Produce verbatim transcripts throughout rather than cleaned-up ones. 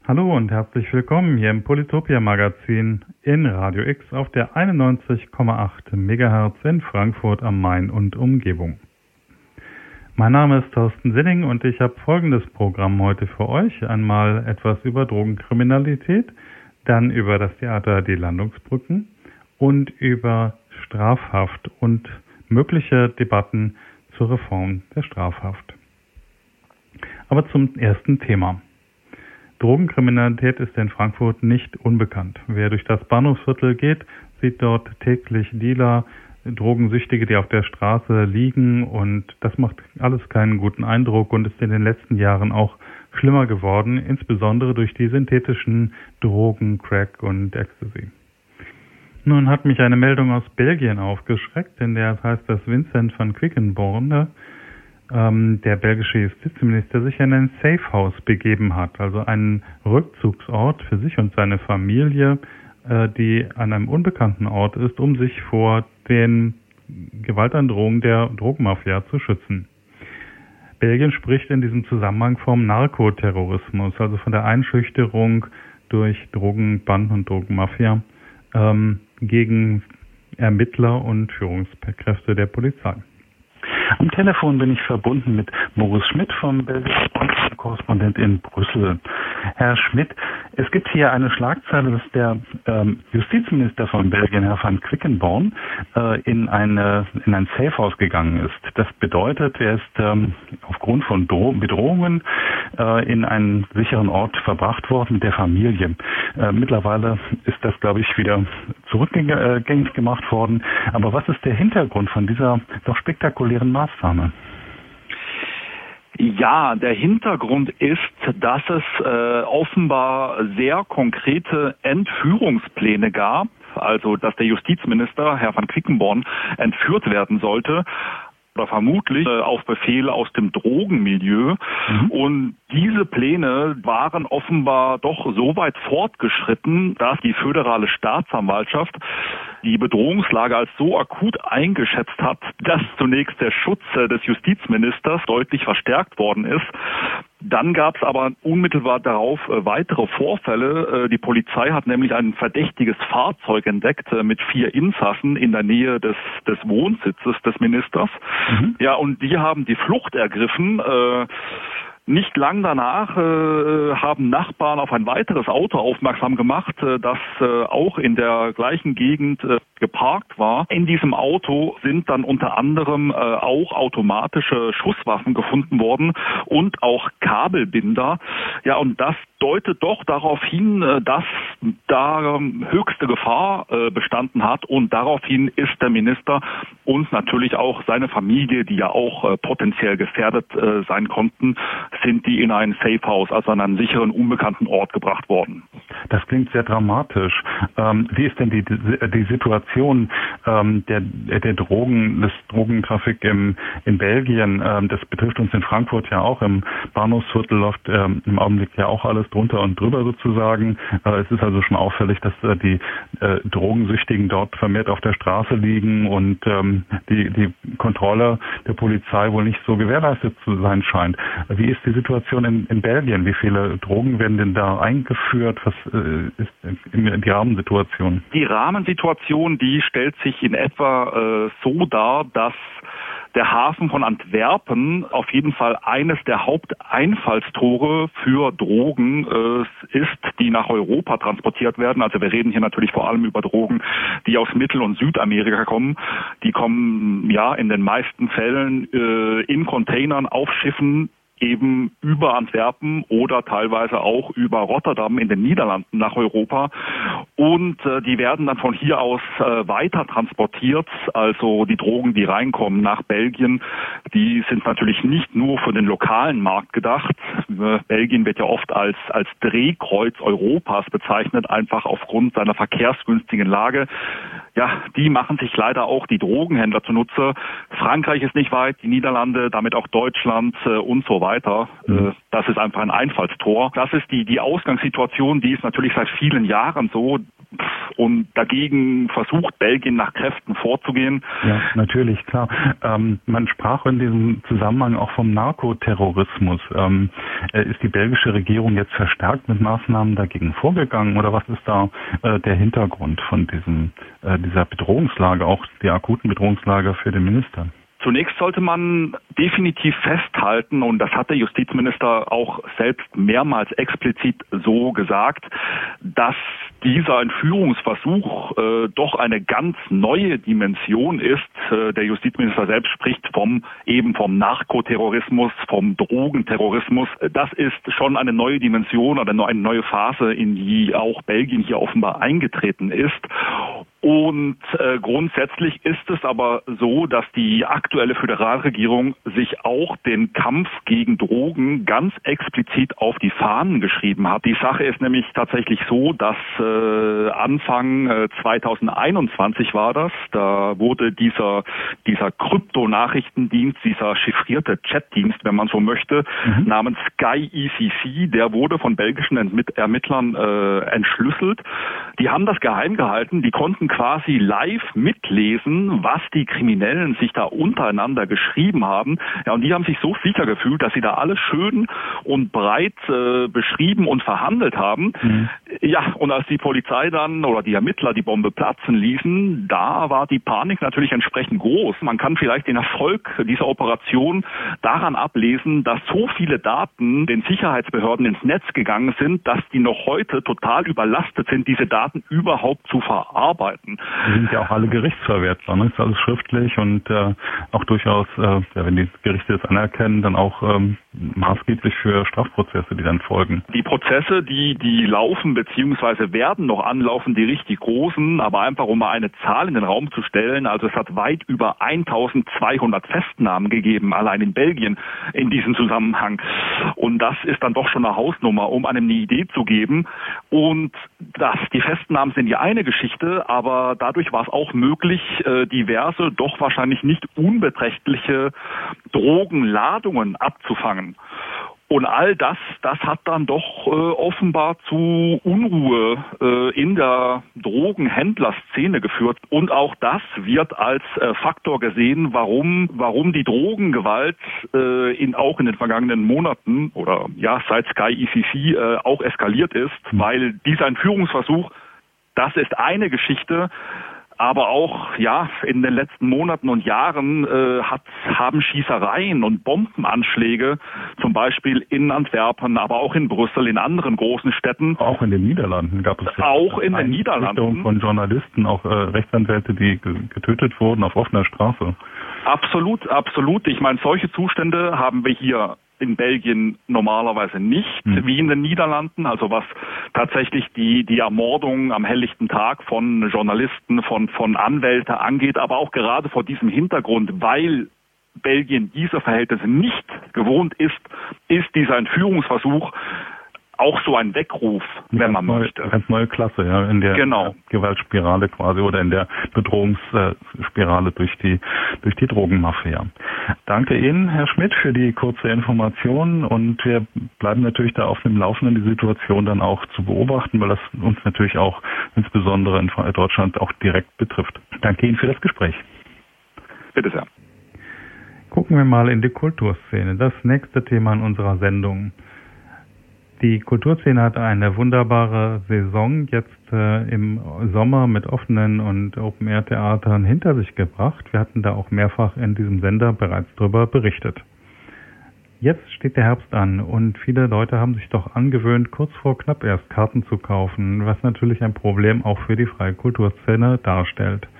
Hallo und herzlich willkommen hier im Polytopia Magazin in Radio X auf der einundneunzig Komma acht Megahertz in Frankfurt am Main und Umgebung. Mein Name ist Thorsten Sinning und ich habe folgendes Programm heute für euch. Einmal etwas über Drogenkriminalität, dann über das Theater Die Landungsbrücken und über Strafhaft und mögliche Debatten zur Reform der Strafhaft. Aber zum ersten Thema. Drogenkriminalität ist in Frankfurt nicht unbekannt. Wer durch das Bahnhofsviertel geht, sieht dort täglich Dealer, Drogensüchtige, die auf der Straße liegen, und das macht alles keinen guten Eindruck und ist in den letzten Jahren auch schlimmer geworden, insbesondere durch die synthetischen Drogen, Crack und Ecstasy. Nun hat mich eine Meldung aus Belgien aufgeschreckt, in der es heißt, dass Vincent van Quickenborne, ähm, der belgische Justizminister, sich in ein Safehouse begeben hat, also einen Rückzugsort für sich und seine Familie, äh, die an einem unbekannten Ort ist, um sich vor den Gewaltandrohungen der Drogenmafia zu schützen. Belgien spricht in diesem Zusammenhang vom Narkoterrorismus, also von der Einschüchterung durch Drogenbanden und Drogenmafia ähm, gegen Ermittler und Führungskräfte der Polizei. Am Telefon bin ich verbunden mit Moritz Schmidt vom belgischen Korrespondent in Brüssel. Herr Schmidt, es gibt hier eine Schlagzeile, dass der ähm, Justizminister von Belgien, Herr van Quickenborne, äh, in, eine, in ein Safehouse gegangen ist. Das bedeutet, er ist ähm, aufgrund von Dro- Bedrohungen äh, in einen sicheren Ort verbracht worden mit der Familie. Äh, mittlerweile ist das, glaube ich, wieder zurückgängig gemacht worden. Aber was ist der Hintergrund von dieser doch spektakulären Maßnahme? Ja, der Hintergrund ist, dass es äh, offenbar sehr konkrete Entführungspläne gab, also dass der Justizminister, Herr van Quickenborne, entführt werden sollte, oder vermutlich äh, auf Befehl aus dem Drogenmilieu. Mhm. Und diese Pläne waren offenbar doch so weit fortgeschritten, dass die föderale Staatsanwaltschaft die Bedrohungslage als so akut eingeschätzt hat, dass zunächst der Schutz äh, des Justizministers deutlich verstärkt worden ist. Dann gab es aber unmittelbar darauf äh, weitere Vorfälle. Äh, die Polizei hat nämlich ein verdächtiges Fahrzeug entdeckt äh, mit vier Insassen in der Nähe des, des Wohnsitzes des Ministers. Mhm. Ja, und die haben die Flucht ergriffen. Äh, Nicht lang danach äh, haben Nachbarn auf ein weiteres Auto aufmerksam gemacht, äh, das äh, auch in der gleichen Gegend äh, geparkt war. In diesem Auto sind dann unter anderem äh, auch automatische Schusswaffen gefunden worden und auch Kabelbinder. Ja, und das deutet doch darauf hin, äh, dass da ähm, höchste Gefahr äh, bestanden hat, und daraufhin ist der Minister und natürlich auch seine Familie, die ja auch äh, potenziell gefährdet äh, sein konnten, sind die in ein Safehouse, also an einen sicheren, unbekannten Ort gebracht worden. Das klingt sehr dramatisch. Ähm, wie ist denn die, die Situation ähm, der, der Drogen, des Drogentrafik im, in Belgien? Ähm, das betrifft uns in Frankfurt ja auch. Im Bahnhofsviertel läuft ähm, im Augenblick ja auch alles drunter und drüber sozusagen. Äh, es ist also schon auffällig, dass äh, die äh, Drogensüchtigen dort vermehrt auf der Straße liegen und ähm, die, die Kontrolle der Polizei wohl nicht so gewährleistet zu sein scheint. Wie ist die Situation in, in Belgien? Wie viele Drogen werden denn da eingeführt? Was äh, ist die Rahmensituation? Die Rahmensituation, die stellt sich in etwa äh, so dar, dass der Hafen von Antwerpen auf jeden Fall eines der Haupteinfallstore für Drogen äh, ist, die nach Europa transportiert werden. Also wir reden hier natürlich vor allem über Drogen, die aus Mittel- und Südamerika kommen. Die kommen ja in den meisten Fällen äh, in Containern auf Schiffen eben über Antwerpen oder teilweise auch über Rotterdam in den Niederlanden nach Europa. Und äh, die werden dann von hier aus äh, weiter transportiert. Also die Drogen, die reinkommen nach Belgien, die sind natürlich nicht nur für den lokalen Markt gedacht. Äh, Belgien wird ja oft als, als Drehkreuz Europas bezeichnet, einfach aufgrund seiner verkehrsgünstigen Lage. Ja, die machen sich leider auch die Drogenhändler zunutze. Frankreich ist nicht weit, die Niederlande, damit auch Deutschland äh, und so weiter. weiter. Mhm. Das ist einfach ein Einfallstor. Das ist die, die Ausgangssituation, die ist natürlich seit vielen Jahren so. Und dagegen versucht Belgien nach Kräften vorzugehen. Ja, natürlich, klar. Ähm, man sprach in diesem Zusammenhang auch vom Narkoterrorismus. Ähm, ist die belgische Regierung jetzt verstärkt mit Maßnahmen dagegen vorgegangen oder was ist da äh, der Hintergrund von diesem äh, dieser Bedrohungslage, auch die akuten Bedrohungslage für den Minister? Zunächst sollte man definitiv festhalten, und das hat der Justizminister auch selbst mehrmals explizit so gesagt, dass dieser Entführungsversuch äh, doch eine ganz neue Dimension ist. Äh, der Justizminister selbst spricht vom eben vom Narkoterrorismus, vom Drogenterrorismus. Das ist schon eine neue Dimension oder eine neue Phase, in die auch Belgien hier offenbar eingetreten ist. Und äh, grundsätzlich ist es aber so, dass die aktuelle Föderalregierung sich auch den Kampf gegen Drogen ganz explizit auf die Fahnen geschrieben hat. Die Sache ist nämlich tatsächlich so, dass äh, Anfang äh, zweitausendeinundzwanzig war das, da wurde dieser dieser Kryptonachrichtendienst, dieser chiffrierte Chatdienst, wenn man so möchte, mhm. namens Sky E C C, der wurde von belgischen Entmitt- Ermittlern äh, entschlüsselt. Die haben das geheim gehalten, die konnten quasi live mitlesen, was die Kriminellen sich da untereinander geschrieben haben. Ja, und die haben sich so sicher gefühlt, dass sie da alles schön und breit äh, beschrieben und verhandelt haben. Mhm. Ja, und als die Polizei dann oder die Ermittler die Bombe platzen ließen, da war die Panik natürlich entsprechend groß. Man kann vielleicht den Erfolg dieser Operation daran ablesen, dass so viele Daten den Sicherheitsbehörden ins Netz gegangen sind, dass die noch heute total überlastet sind, diese Daten überhaupt zu verarbeiten. Die sind ja auch alle gerichtsverwertbar, ne? Ist alles schriftlich und äh, auch durchaus, äh, ja, wenn die Gerichte das anerkennen, dann auch ähm, maßgeblich für Strafprozesse, die dann folgen. Die Prozesse, die die laufen bzw. werden noch anlaufen, die richtig großen, aber einfach um mal eine Zahl in den Raum zu stellen, also es hat weit über eintausendzweihundert Festnahmen gegeben, allein in Belgien in diesem Zusammenhang. Und das ist dann doch schon eine Hausnummer, um einem eine Idee zu geben. Und das, die Festnahmen sind die eine Geschichte, aber dadurch war es auch möglich, äh, diverse, doch wahrscheinlich nicht unbeträchtliche Drogenladungen abzufangen. Und all das, das hat dann doch äh, offenbar zu Unruhe äh, in der Drogenhändlerszene geführt. Und auch das wird als äh, Faktor gesehen, warum, warum die Drogengewalt äh, in, auch in den vergangenen Monaten oder ja seit Sky E C C äh, auch eskaliert ist, weil dieser Entführungsversuch, das ist eine Geschichte. Aber auch ja in den letzten Monaten und Jahren äh, hat, haben Schießereien und Bombenanschläge, zum Beispiel in Antwerpen, aber auch in Brüssel, in anderen großen Städten. Auch in den Niederlanden gab es ja auch in den Niederlanden von Journalisten, auch äh, Rechtsanwälte, die getötet wurden auf offener Straße. Absolut, absolut. Ich meine, solche Zustände haben wir hier in Belgien normalerweise nicht, hm. wie in den Niederlanden, also was tatsächlich die die Ermordung am helllichten Tag von Journalisten, von von Anwälten angeht, aber auch gerade vor diesem Hintergrund, weil Belgien diese Verhältnisse nicht gewohnt ist, ist dieser Entführungsversuch auch so ein Weckruf, wenn ganz man neue, möchte. Ganz neue Klasse, ja, in der genau. Gewaltspirale quasi oder in der Bedrohungsspirale durch die durch die Drogenmafia. Danke Ihnen, Herr Schmidt, für die kurze Information und wir bleiben natürlich da auf dem Laufenden, die Situation dann auch zu beobachten, weil das uns natürlich auch insbesondere in Deutschland auch direkt betrifft. Danke Ihnen für das Gespräch. Bitte sehr. Gucken wir mal in die Kulturszene, das nächste Thema in unserer Sendung. Die Kulturszene hat eine wunderbare Saison jetzt äh, im Sommer mit offenen und Open-Air-Theatern hinter sich gebracht. Wir hatten da auch mehrfach in diesem Sender bereits darüber berichtet. Jetzt steht der Herbst an und viele Leute haben sich doch angewöhnt, kurz vor knapp erst Karten zu kaufen, was natürlich ein Problem auch für die freie Kulturszene darstellt.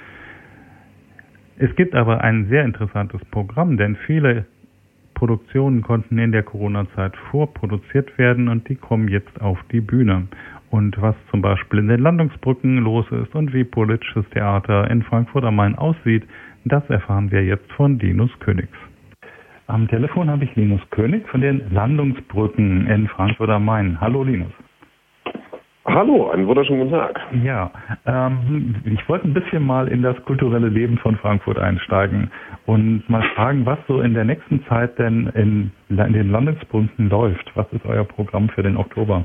Es gibt aber ein sehr interessantes Programm, denn viele Produktionen konnten in der Corona-Zeit vorproduziert werden und die kommen jetzt auf die Bühne. Und was zum Beispiel in den Landungsbrücken los ist und wie politisches Theater in Frankfurt am Main aussieht, das erfahren wir jetzt von Linus Königs. Am Telefon habe ich Linus König von den Landungsbrücken in Frankfurt am Main. Hallo Linus. Hallo, einen wunderschönen guten Tag. Ja, ähm, ich wollte ein bisschen mal in das kulturelle Leben von Frankfurt einsteigen und mal fragen, was so in der nächsten Zeit denn in, in den Landesbrücken läuft. Was ist euer Programm für den Oktober?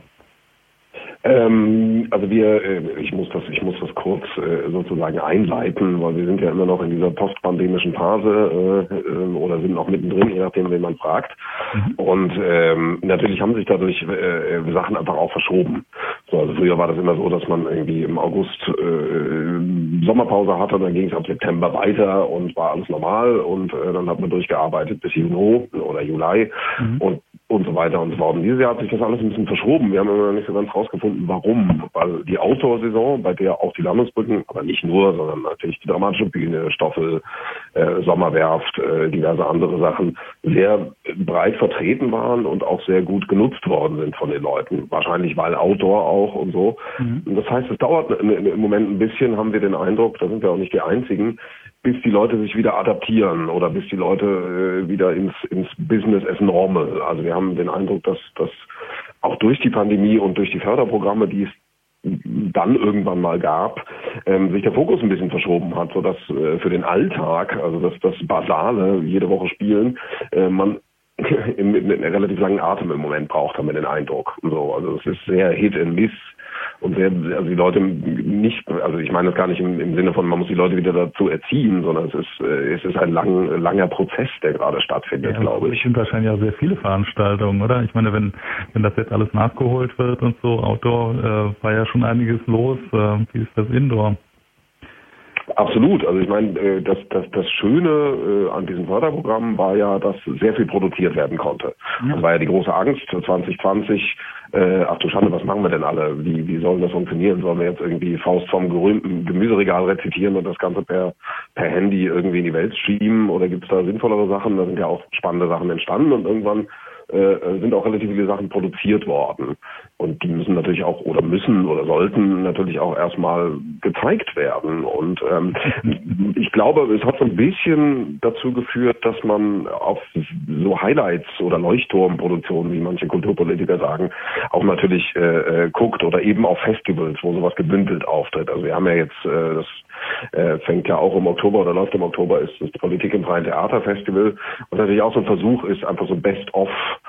Ähm, also wir, äh, ich muss das, ich muss das kurz äh, sozusagen einleiten, weil wir sind ja immer noch in dieser postpandemischen Phase äh, äh, oder sind noch mittendrin, je nachdem, wen man fragt. Mhm. Und ähm, natürlich haben sich dadurch äh, Sachen einfach auch verschoben. So, also früher war das immer so, dass man irgendwie im August äh, Sommerpause hatte, dann ging es ab September weiter und war alles normal und äh, dann hat man durchgearbeitet bis Juni oder Juli mhm. und und so weiter und so fort. Und dieses Jahr hat sich das alles ein bisschen verschoben. Wir haben immer noch nicht so ganz rausgefunden, warum. Weil die Outdoor-Saison, bei der auch die Landesbrücken, aber nicht nur, sondern natürlich die Dramatische Bühne, Stoffel, äh, Sommerwerft, äh, diverse andere Sachen, sehr breit vertreten waren und auch sehr gut genutzt worden sind von den Leuten. Wahrscheinlich weil Outdoor auch und so. Mhm. Und das heißt, es dauert im Moment ein bisschen, haben wir den Eindruck, da sind wir auch nicht die Einzigen, bis die Leute sich wieder adaptieren oder bis die Leute äh, wieder ins, ins Business as normal. Also wir haben den Eindruck, dass, dass auch durch die Pandemie und durch die Förderprogramme, die es dann irgendwann mal gab, ähm, sich der Fokus ein bisschen verschoben hat, sodass äh, für den Alltag, also das, das Basale, jede Woche spielen, äh, man mit einem relativ langen Atem im Moment braucht, haben wir den Eindruck. So, also es ist sehr Hit and Miss. Und sehr, also die Leute nicht, also ich meine das gar nicht im, im Sinne von, man muss die Leute wieder dazu erziehen, sondern es ist, es ist ein lang, langer Prozess, der gerade stattfindet, ja, glaube ich. Es sind wahrscheinlich auch sehr viele Veranstaltungen, oder? Ich meine, wenn, wenn das jetzt alles nachgeholt wird und so, Outdoor, äh, war ja schon einiges los. Äh, wie ist das Indoor? Absolut. Also ich meine, das, das, das Schöne an diesem Förderprogramm war ja, dass sehr viel produziert werden konnte. Ja. Das war ja die große Angst zwanzig zwanzig. Äh, ach du Schande, was machen wir denn alle? Wie, wie soll das funktionieren? Sollen wir jetzt irgendwie Faust vom gerühmten Gemüseregal rezitieren und das Ganze per, per Handy irgendwie in die Welt schieben? Oder gibt es da sinnvollere Sachen? Da sind ja auch spannende Sachen entstanden und irgendwann äh, sind auch relativ viele Sachen produziert worden. Und die müssen natürlich auch oder müssen oder sollten natürlich auch erstmal gezeigt werden. Und ähm, ich glaube, es hat so ein bisschen dazu geführt, dass man auf so Highlights oder Leuchtturmproduktionen, wie manche Kulturpolitiker sagen, auch natürlich äh, guckt oder eben auf Festivals, wo sowas gebündelt auftritt. Also wir haben ja jetzt, äh, das äh, fängt ja auch im Oktober oder läuft im Oktober, ist das Politik im Freien Theater Festival. Und natürlich auch so ein Versuch ist, einfach so Best-of,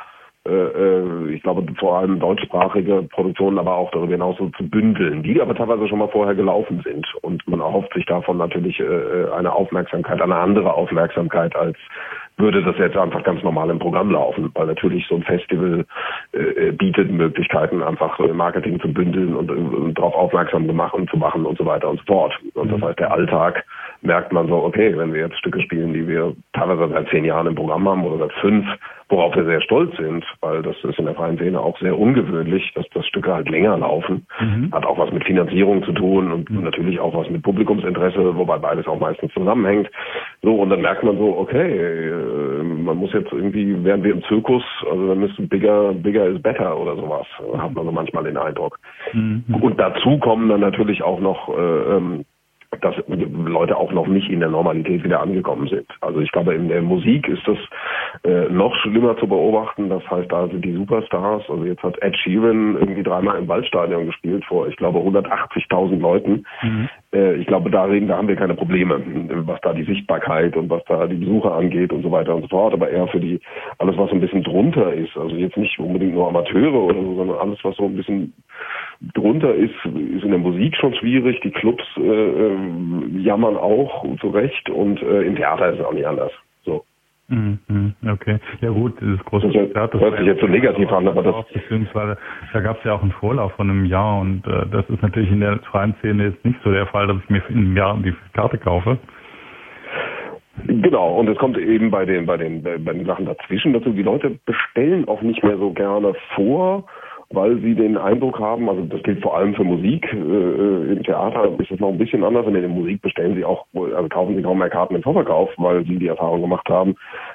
ich glaube vor allem deutschsprachige Produktionen, aber auch darüber hinaus so zu bündeln, die aber teilweise schon mal vorher gelaufen sind. Und man erhofft sich davon natürlich eine Aufmerksamkeit, eine andere Aufmerksamkeit, als würde das jetzt einfach ganz normal im Programm laufen. Weil natürlich so ein Festival äh, bietet Möglichkeiten, einfach Marketing zu bündeln und, und darauf aufmerksam gemacht und zu machen und so weiter und so fort. Und das heißt, der Alltag merkt man so, okay, wenn wir jetzt Stücke spielen, die wir teilweise seit zehn Jahren im Programm haben oder seit fünf, worauf wir sehr stolz sind, weil das ist in der freien Szene auch sehr ungewöhnlich, dass das Stücke halt länger laufen. Mhm. Hat auch was mit Finanzierung zu tun und mhm. natürlich auch was mit Publikumsinteresse, wobei beides auch meistens zusammenhängt. So, und dann merkt man so, okay, äh, man muss jetzt irgendwie, während wir im Zirkus, also dann müsste bigger, bigger is better oder sowas, hat man so manchmal den Eindruck. Mhm. Und dazu kommen dann natürlich auch noch äh, ähm, dass Leute auch noch nicht in der Normalität wieder angekommen sind. Also ich glaube, in der Musik ist das äh, noch schlimmer zu beobachten. Das heißt, da sind die Superstars. Also jetzt hat Ed Sheeran irgendwie dreimal im Waldstadion gespielt vor, ich glaube, hundertachtzigtausend Leuten. Mhm. Äh, ich glaube, da, reden, da haben wir keine Probleme, was da die Sichtbarkeit und was da die Besucher angeht und so weiter und so fort. Aber eher für die alles, was so ein bisschen drunter ist. Also jetzt nicht unbedingt nur Amateure oder so, sondern alles, was so ein bisschen drunter ist, ist in der Musik schon schwierig. Die Clubs äh, jammern auch zu Recht und äh, im Theater ist es auch nicht anders. So. Okay, ja gut, das große das Theater hört sich jetzt so negativ an, aber das beziehungsweise da gab es ja auch einen Vorlauf von einem Jahr und äh, das ist natürlich in der freien Szene jetzt nicht so der Fall, dass ich mir in einem Jahr die Karte kaufe. Genau, und es kommt eben bei den bei den bei den Sachen dazwischen dazu. Die Leute bestellen auch nicht mehr so gerne vor, weil sie den Eindruck haben, also das gilt vor allem für Musik, äh, im Theater ist es noch ein bisschen anders, und in der Musik bestellen sie auch, also kaufen sie kaum mehr Karten im Vorverkauf, weil sie die Erfahrung gemacht haben,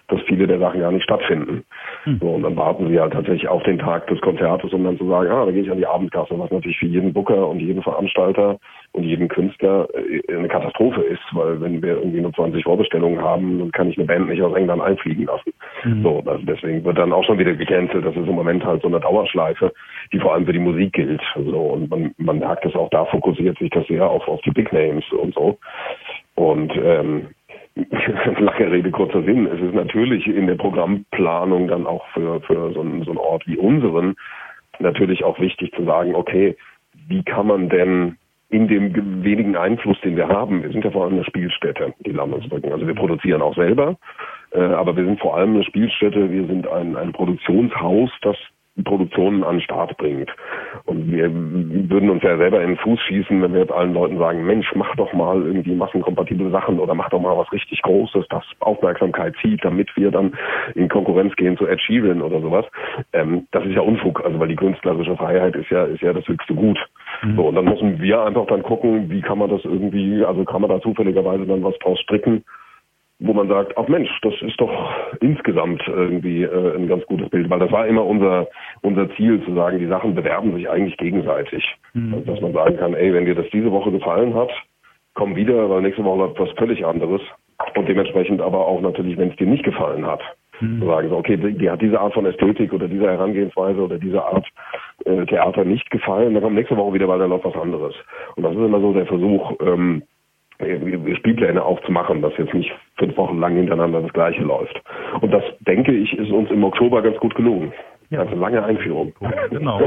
dass viele der Sachen gar nicht stattfinden. Hm. So, und dann warten sie halt tatsächlich auf den Tag des Konzertes, um dann zu sagen, ah, da gehe ich an die Abendkasse, was natürlich für jeden Booker und jeden Veranstalter und jeden Künstler eine Katastrophe ist, weil wenn wir irgendwie nur zwanzig Vorbestellungen haben, dann kann ich eine Band nicht aus England einfliegen lassen. Hm. So, also deswegen wird dann auch schon wieder gecancelt. Das ist im Moment halt so eine Dauerschleife, die vor allem für die Musik gilt. So, und man, man merkt es auch, da fokussiert sich das sehr auf, auf die Big Names und so. Und ähm, lange Rede, kurzer Sinn. Es ist natürlich in der Programmplanung dann auch für, für so, einen, so einen Ort wie unseren natürlich auch wichtig zu sagen, okay, wie kann man denn in dem wenigen Einfluss, den wir haben, wir sind ja vor allem eine Spielstätte, die Landungsbrücken. Also wir produzieren auch selber, äh, aber wir sind vor allem eine Spielstätte, wir sind ein, ein Produktionshaus, das Produktionen an den Start bringt. Und wir würden uns ja selber in den Fuß schießen, wenn wir jetzt allen Leuten sagen, Mensch, mach doch mal irgendwie massenkompatible Sachen oder mach doch mal was richtig Großes, das Aufmerksamkeit zieht, damit wir dann in Konkurrenz gehen zu Ed Sheeran oder sowas. Ähm, das ist ja Unfug, also weil die künstlerische Freiheit ist ja, ist ja das höchste Gut. Mhm. So, und dann müssen wir einfach dann gucken, wie kann man das irgendwie, also kann man da zufälligerweise dann was draus stricken, wo man sagt, ach Mensch, das ist doch insgesamt irgendwie äh, ein ganz gutes Bild, weil das war immer unser unser Ziel, zu sagen, die Sachen bewerben sich eigentlich gegenseitig. Mhm. Also, dass man sagen kann, ey, wenn dir das diese Woche gefallen hat, komm wieder, weil nächste Woche läuft was völlig anderes. Und dementsprechend aber auch natürlich, wenn es dir nicht gefallen hat, mhm. zu sagen, so, okay, die, die hat diese Art von Ästhetik oder diese Herangehensweise oder diese Art äh, Theater nicht gefallen, dann kommt nächste Woche wieder, weil da läuft was anderes. Und das ist immer so der Versuch, ähm, Spielpläne aufzumachen, dass jetzt nicht fünf Wochen lang hintereinander das Gleiche läuft. Und das, denke ich, ist uns im Oktober ganz gut gelungen. Ja. Also lange Einführung. Genau.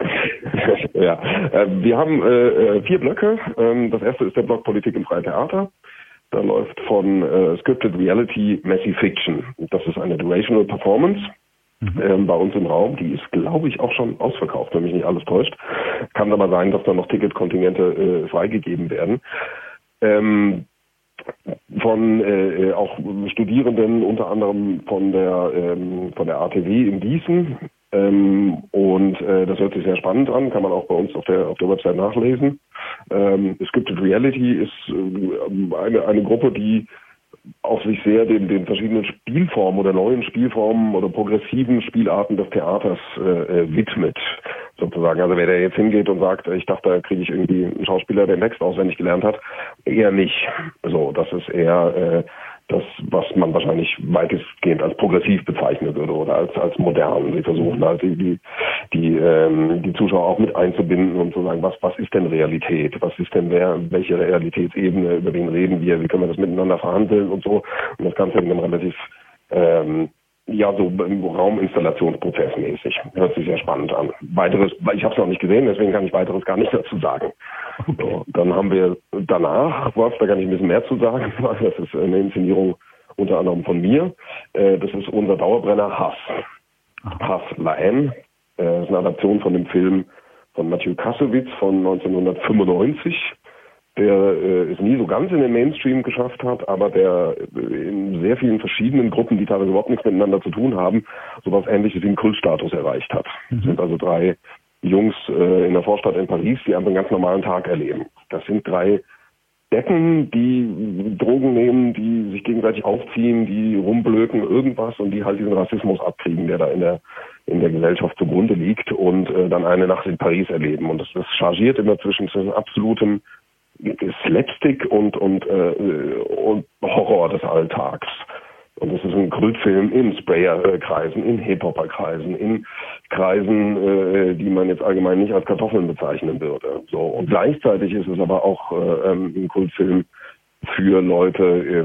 ja. Wir haben äh, vier Blöcke. Das erste ist der Block Politik im Freien Theater. Da läuft von äh, Scripted Reality Messy Fiction. Das ist eine Durational Performance. Mhm. Ähm, bei uns im Raum. Die ist, glaube ich, auch schon ausverkauft, wenn mich nicht alles täuscht. Kann aber sein, dass da noch Ticketkontingente äh, freigegeben werden. Ähm, von äh, auch Studierenden, unter anderem von der ähm, von der A T W in Gießen. Ähm, und äh, das hört sich sehr spannend an, kann man auch bei uns auf der auf der Website nachlesen. Ähm, Scripted Reality ist äh, eine eine Gruppe, die auch sich sehr den, den verschiedenen Spielformen oder neuen Spielformen oder progressiven Spielarten des Theaters äh, widmet, sozusagen. Also wer da jetzt hingeht und sagt, ich dachte, da kriege ich irgendwie einen Schauspieler, der den Text auswendig gelernt hat, eher nicht. So, das ist eher äh, das, was man wahrscheinlich weitestgehend als progressiv bezeichnen würde oder als als modern. Sie versuchen halt die die die, ähm, die Zuschauer auch mit einzubinden und zu sagen, was was ist denn Realität? Was ist denn wer welche Realitätsebene, über wen reden wir? Wie können wir das miteinander verhandeln und so? Und das Ganze in einem relativ ähm, ja, so im Rauminstallationsprozess mäßig. Hört sich sehr spannend an. Weiteres, ich habe es noch nicht gesehen, deswegen kann ich weiteres gar nicht dazu sagen. Okay. So, dann haben wir danach, was, da kann ich ein bisschen mehr zu sagen, das ist eine Inszenierung unter anderem von mir. Das ist unser Dauerbrenner Hass. Aha. Hass La Haine. Das ist eine Adaption von dem Film von Matthew Kassovitz von neunzehnhundertfünfundneunzig. Der äh, es nie so ganz in den Mainstream geschafft hat, aber der in sehr vielen verschiedenen Gruppen, die teilweise überhaupt nichts miteinander zu tun haben, sowas Ähnliches wie einen Kultstatus erreicht hat. Mhm. Das sind also drei Jungs äh, in der Vorstadt in Paris, die einfach einen ganz normalen Tag erleben. Das sind drei Deppen, die Drogen nehmen, die sich gegenseitig aufziehen, die rumblöken, irgendwas und die halt diesen Rassismus abkriegen, der da in der in der Gesellschaft zugrunde liegt und äh, dann eine Nacht in Paris erleben. Und das, das chargiert immer zwischen, zwischen absolutem Slapstick und und äh, und Horror des Alltags. Und das ist ein Kultfilm in Sprayer-Kreisen, in Hip-Hopper-Kreisen, in Kreisen, äh, die man jetzt allgemein nicht als Kartoffeln bezeichnen würde. So, und gleichzeitig ist es aber auch äh, ein Kultfilm für Leute,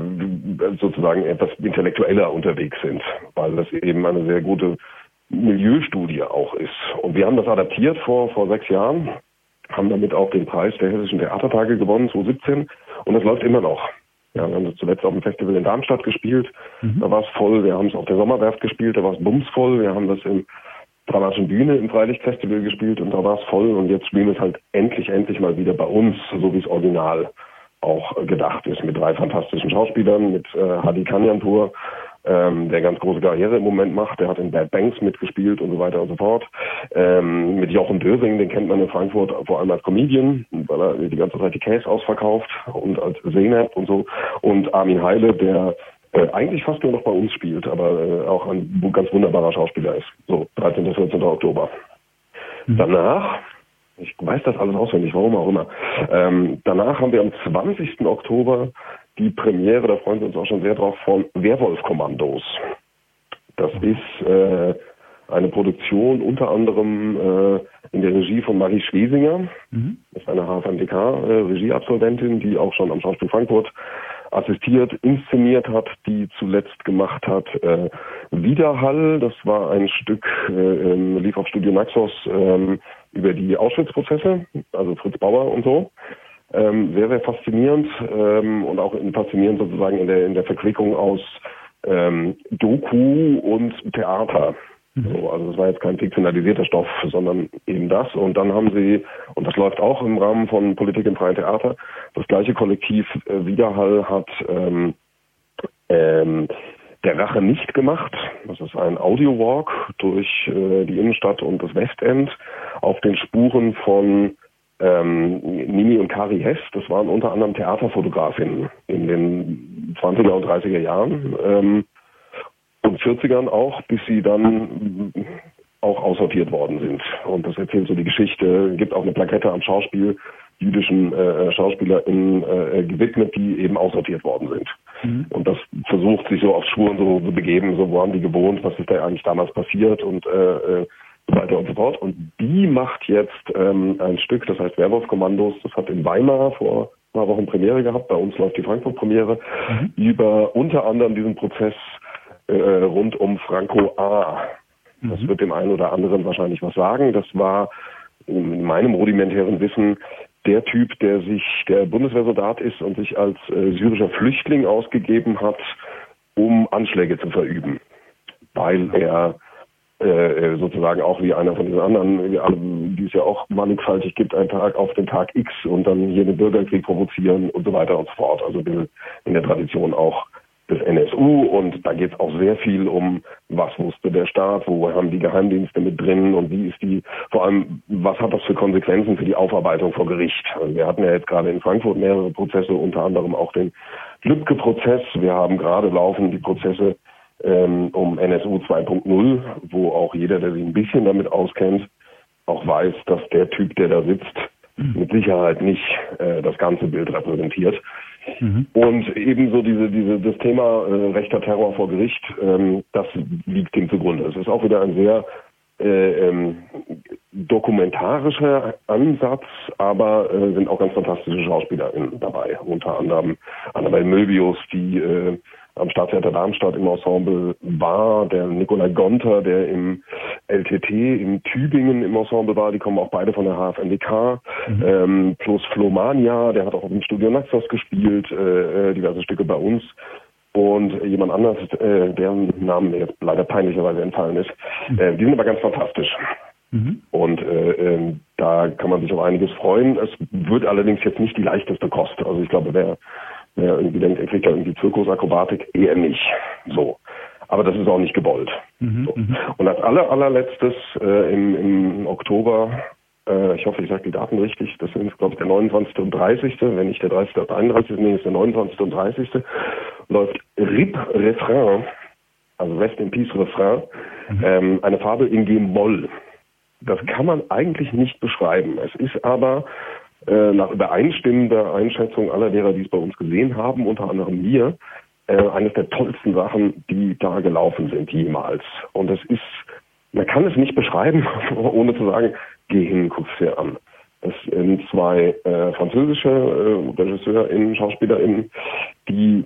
äh, sozusagen etwas intellektueller unterwegs sind, weil das eben eine sehr gute Milieustudie auch ist. Und wir haben das adaptiert vor vor sechs Jahren. Haben damit auch den Preis der Hessischen Theatertage gewonnen, zwanzig siebzehn. Und das läuft immer noch. Ja, wir haben das zuletzt auf dem Festival in Darmstadt gespielt. Mhm. Da war es voll. Wir haben es auf der Sommerwerft gespielt. Da war es bumsvoll. Wir haben das im Dramatischen Bühne im Freilichtfestival gespielt und da war es voll. Und jetzt spielen wir es halt endlich, endlich mal wieder bei uns, so wie es original auch gedacht ist. Mit drei fantastischen Schauspielern, mit äh, Hadi Kanyanpur, ähm, der ganz große Karriere im Moment macht. Der hat in Bad Banks mitgespielt und so weiter und so fort. Ähm, mit Jochen Döring, den kennt man in Frankfurt vor allem als Comedian, weil er die ganze Zeit die Case ausverkauft und als Zeynep und so. Und Armin Heile, der äh, eigentlich fast nur noch bei uns spielt, aber äh, auch ein ganz wunderbarer Schauspieler ist. So, dreizehnten und vierzehnten Oktober. Mhm. Danach, ich weiß das alles auswendig, warum auch immer, ähm, danach haben wir am zwanzigsten Oktober die Premiere, da freuen wir uns auch schon sehr drauf, von Werwolf-Kommandos. Das mhm. ist äh, eine Produktion unter anderem äh, in der Regie von Marie Schwesinger. Mhm. Das ist eine H F M D K-Regieabsolventin, die auch schon am Schauspiel Frankfurt assistiert, inszeniert hat, die zuletzt gemacht hat äh, Widerhall. Das war ein Stück, äh, lief auf Studio Naxos äh, über die Auschwitz-Prozesse, also Fritz Bauer und so. Ähm, sehr, sehr faszinierend ähm, und auch faszinierend sozusagen in der in der Verquickung aus ähm, Doku und Theater. So, also es war jetzt kein fiktionalisierter Stoff, sondern eben das. Und dann haben sie, und das läuft auch im Rahmen von Politik im freien Theater, das gleiche Kollektiv äh, Widerhall hat ähm, ähm, Der Rache nicht gemacht. Das ist ein Audiowalk durch äh, die Innenstadt und das Westend auf den Spuren von ähm, Nimi und Kari Hess. Das waren unter anderem Theaterfotografinnen in den zwanziger und dreißiger Jahren. Ähm, und vierzigern auch, bis sie dann auch aussortiert worden sind. Und das erzählt so die Geschichte, gibt auch eine Plakette am Schauspiel, jüdischen äh, SchauspielerInnen äh, gewidmet, die eben aussortiert worden sind. Mhm. Und das versucht sich so auf Spuren so zu begeben, so wo haben die gewohnt, was ist da eigentlich damals passiert und äh, so weiter und so fort. Und die macht jetzt ähm, ein Stück, das heißt Werwolf-Kommandos, das hat in Weimar vor ein paar Wochen Premiere gehabt, bei uns läuft die Frankfurt-Premiere, mhm. über unter anderem diesen Prozess Äh, rund um Franco A. Das mhm. wird dem einen oder anderen wahrscheinlich was sagen. Das war in meinem rudimentären Wissen der Typ, der sich, der Bundeswehrsoldat ist und sich als äh, syrischer Flüchtling ausgegeben hat, um Anschläge zu verüben. Weil er äh, sozusagen auch wie einer von diesen anderen, wie alle, die es ja auch mannigfaltig gibt, einen Tag auf den Tag X und dann hier den Bürgerkrieg provozieren und so weiter und so fort. Also in der Tradition auch des N S U, und da geht es auch sehr viel um, was wusste der Staat, wo haben die Geheimdienste mit drin und wie ist die, vor allem, was hat das für Konsequenzen für die Aufarbeitung vor Gericht. Also wir hatten ja jetzt gerade in Frankfurt mehrere Prozesse, unter anderem auch den Lübcke-Prozess. Wir haben gerade laufen die Prozesse ähm, um N S U zwei Punkt null, wo auch jeder, der sich ein bisschen damit auskennt, auch weiß, dass der Typ, der da sitzt, mit Sicherheit nicht äh, das ganze Bild repräsentiert. Mhm. Und ebenso diese, diese, das Thema äh, rechter Terror vor Gericht, ähm, das liegt dem zugrunde. Es ist auch wieder ein sehr äh, ähm, dokumentarischer Ansatz, aber äh, sind auch ganz fantastische SchauspielerInnen dabei. Unter anderem Annabel Möbius, die äh, am Staatstheater Darmstadt im Ensemble war, der Nikolai Gonter, der im L T T in Tübingen im Ensemble war, die kommen auch beide von der H F M D K, mhm. ähm, plus Flomania, der hat auch im Studio Naxos gespielt, äh, diverse Stücke bei uns, und jemand anderes, äh, deren Namen mir jetzt leider peinlicherweise entfallen ist, mhm. äh, die sind aber ganz fantastisch. Mhm. Und äh, äh, da kann man sich auf einiges freuen. Es wird allerdings jetzt nicht die leichteste Kost. Also ich glaube, wer Wer irgendwie denkt, er kriegt ja irgendwie Zirkusakrobatik, eher nicht. So. Aber das ist auch nicht gewollt. Mhm, so. Und als aller, allerletztes äh, im, im Oktober, äh, ich hoffe, ich sage die Daten richtig, das sind, glaube ich, der neunundzwanzigste und dreißigste, wenn nicht der dreißigste oder einunddreißigste, nee, ist der neunundzwanzigste und dreißigste, läuft R I P Refrain, also Rest in Peace Refrain, mhm. ähm, eine Fabel in G-Moll. Das kann man eigentlich nicht beschreiben. Es ist aber Äh, nach übereinstimmender Einschätzung aller derer, die es bei uns gesehen haben, unter anderem mir, äh, eines der tollsten Sachen, die da gelaufen sind jemals. Und es ist, man kann es nicht beschreiben, ohne zu sagen, geh hin, guck's dir an. Es sind zwei äh, französische äh, RegisseurInnen, SchauspielerInnen, die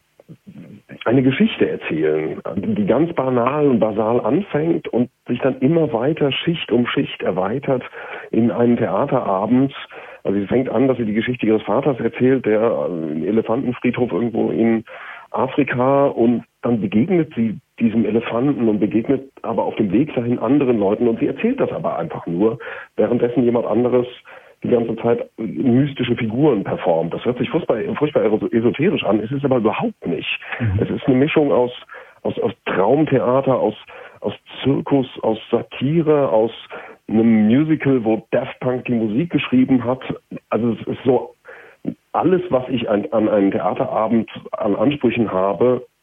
eine Geschichte erzählen, die ganz banal und basal anfängt und sich dann immer weiter Schicht um Schicht erweitert in einen Theaterabend. Also sie fängt an, dass sie die Geschichte ihres Vaters erzählt, der im Elefantenfriedhof irgendwo in Afrika, und dann begegnet sie diesem Elefanten und begegnet aber auf dem Weg dahin anderen Leuten, und sie erzählt das aber einfach nur, währenddessen jemand anderes die ganze Zeit mystische Figuren performt. Das hört sich furchtbar, furchtbar esoterisch an, es ist aber überhaupt nicht. Mhm. Es ist eine Mischung aus, aus, aus Traumtheater, aus, aus Zirkus, aus Satire, aus einem Musical, wo Daft Punk die Musik geschrieben hat. Also es ist so alles, was ich an, an einen Theaterabend an Ansprüchen habe,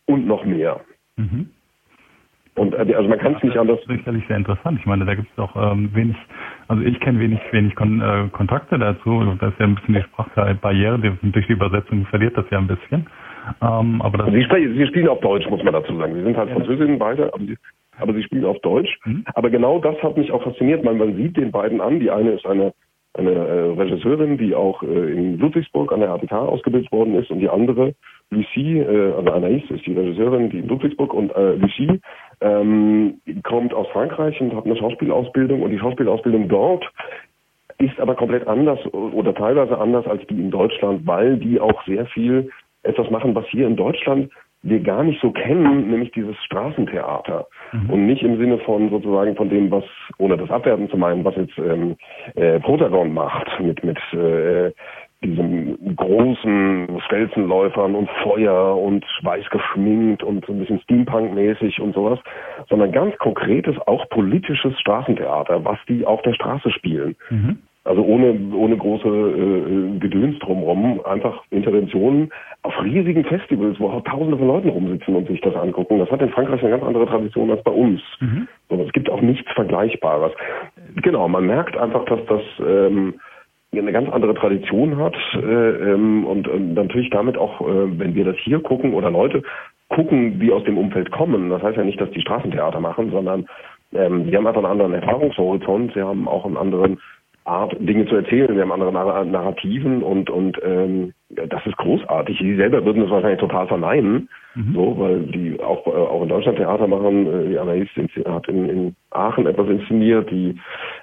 und noch mehr. Mhm. Und also man kann es nicht anders. Das ist sicherlich sehr interessant. Ich meine, da gibt es auch ähm, wenig, also ich kenne wenig, wenig Kon äh, Kontakte dazu. Da ist ja ein bisschen die Sprachbarriere, die, durch die Übersetzung verliert das ja ein bisschen. Ähm, aber das sie, sprechen, sie spielen auf Deutsch, muss man dazu sagen. Sie sind halt ja. Französinnen beide, aber sie, aber sie spielen auf Deutsch. Mhm. Aber genau das hat mich auch fasziniert. Man, man sieht den beiden an. Die eine ist eine eine äh, Regisseurin, die auch äh, in Ludwigsburg an der A B K ausgebildet worden ist, und die andere, Lucie, äh, also Anaïs ist die Regisseurin, die in Ludwigsburg, und äh, Lucie ähm, kommt aus Frankreich und hat eine Schauspielausbildung, und die Schauspielausbildung dort ist aber komplett anders oder teilweise anders als die in Deutschland, weil die auch sehr viel etwas machen, was hier in Deutschland wir gar nicht so kennen, nämlich dieses Straßentheater. Mhm. Und nicht im Sinne von sozusagen von dem, was, ohne das abwerten zu meinen, was jetzt ähm, äh, Protagon macht, mit mit äh, diesen großen Stelzenläufern und Feuer und weiß geschminkt und so ein bisschen Steampunk-mäßig und sowas, sondern ganz konkretes, auch politisches Straßentheater, was die auf der Straße spielen. Mhm. Also ohne ohne große äh, Gedöns drumherum, einfach Interventionen auf riesigen Festivals, wo auch Tausende von Leuten rumsitzen und sich das angucken. Das hat in Frankreich eine ganz andere Tradition als bei uns. Mhm. Und es gibt auch nichts Vergleichbares. Genau, man merkt einfach, dass das ähm, eine ganz andere Tradition hat äh, ähm, und äh, natürlich damit auch, äh, wenn wir das hier gucken oder Leute gucken, die aus dem Umfeld kommen. Das heißt ja nicht, dass die Straßentheater machen, sondern ähm, die haben einfach einen anderen Erfahrungshorizont, sie haben auch einen anderen Art, Dinge zu erzählen. Wir haben andere Narrativen und und ähm, das ist großartig. Sie selber würden das wahrscheinlich total verneinen, mhm. so, weil die auch äh, auch in Deutschland Theater machen. Äh, die Anaïs hat in, in Aachen etwas inszeniert, die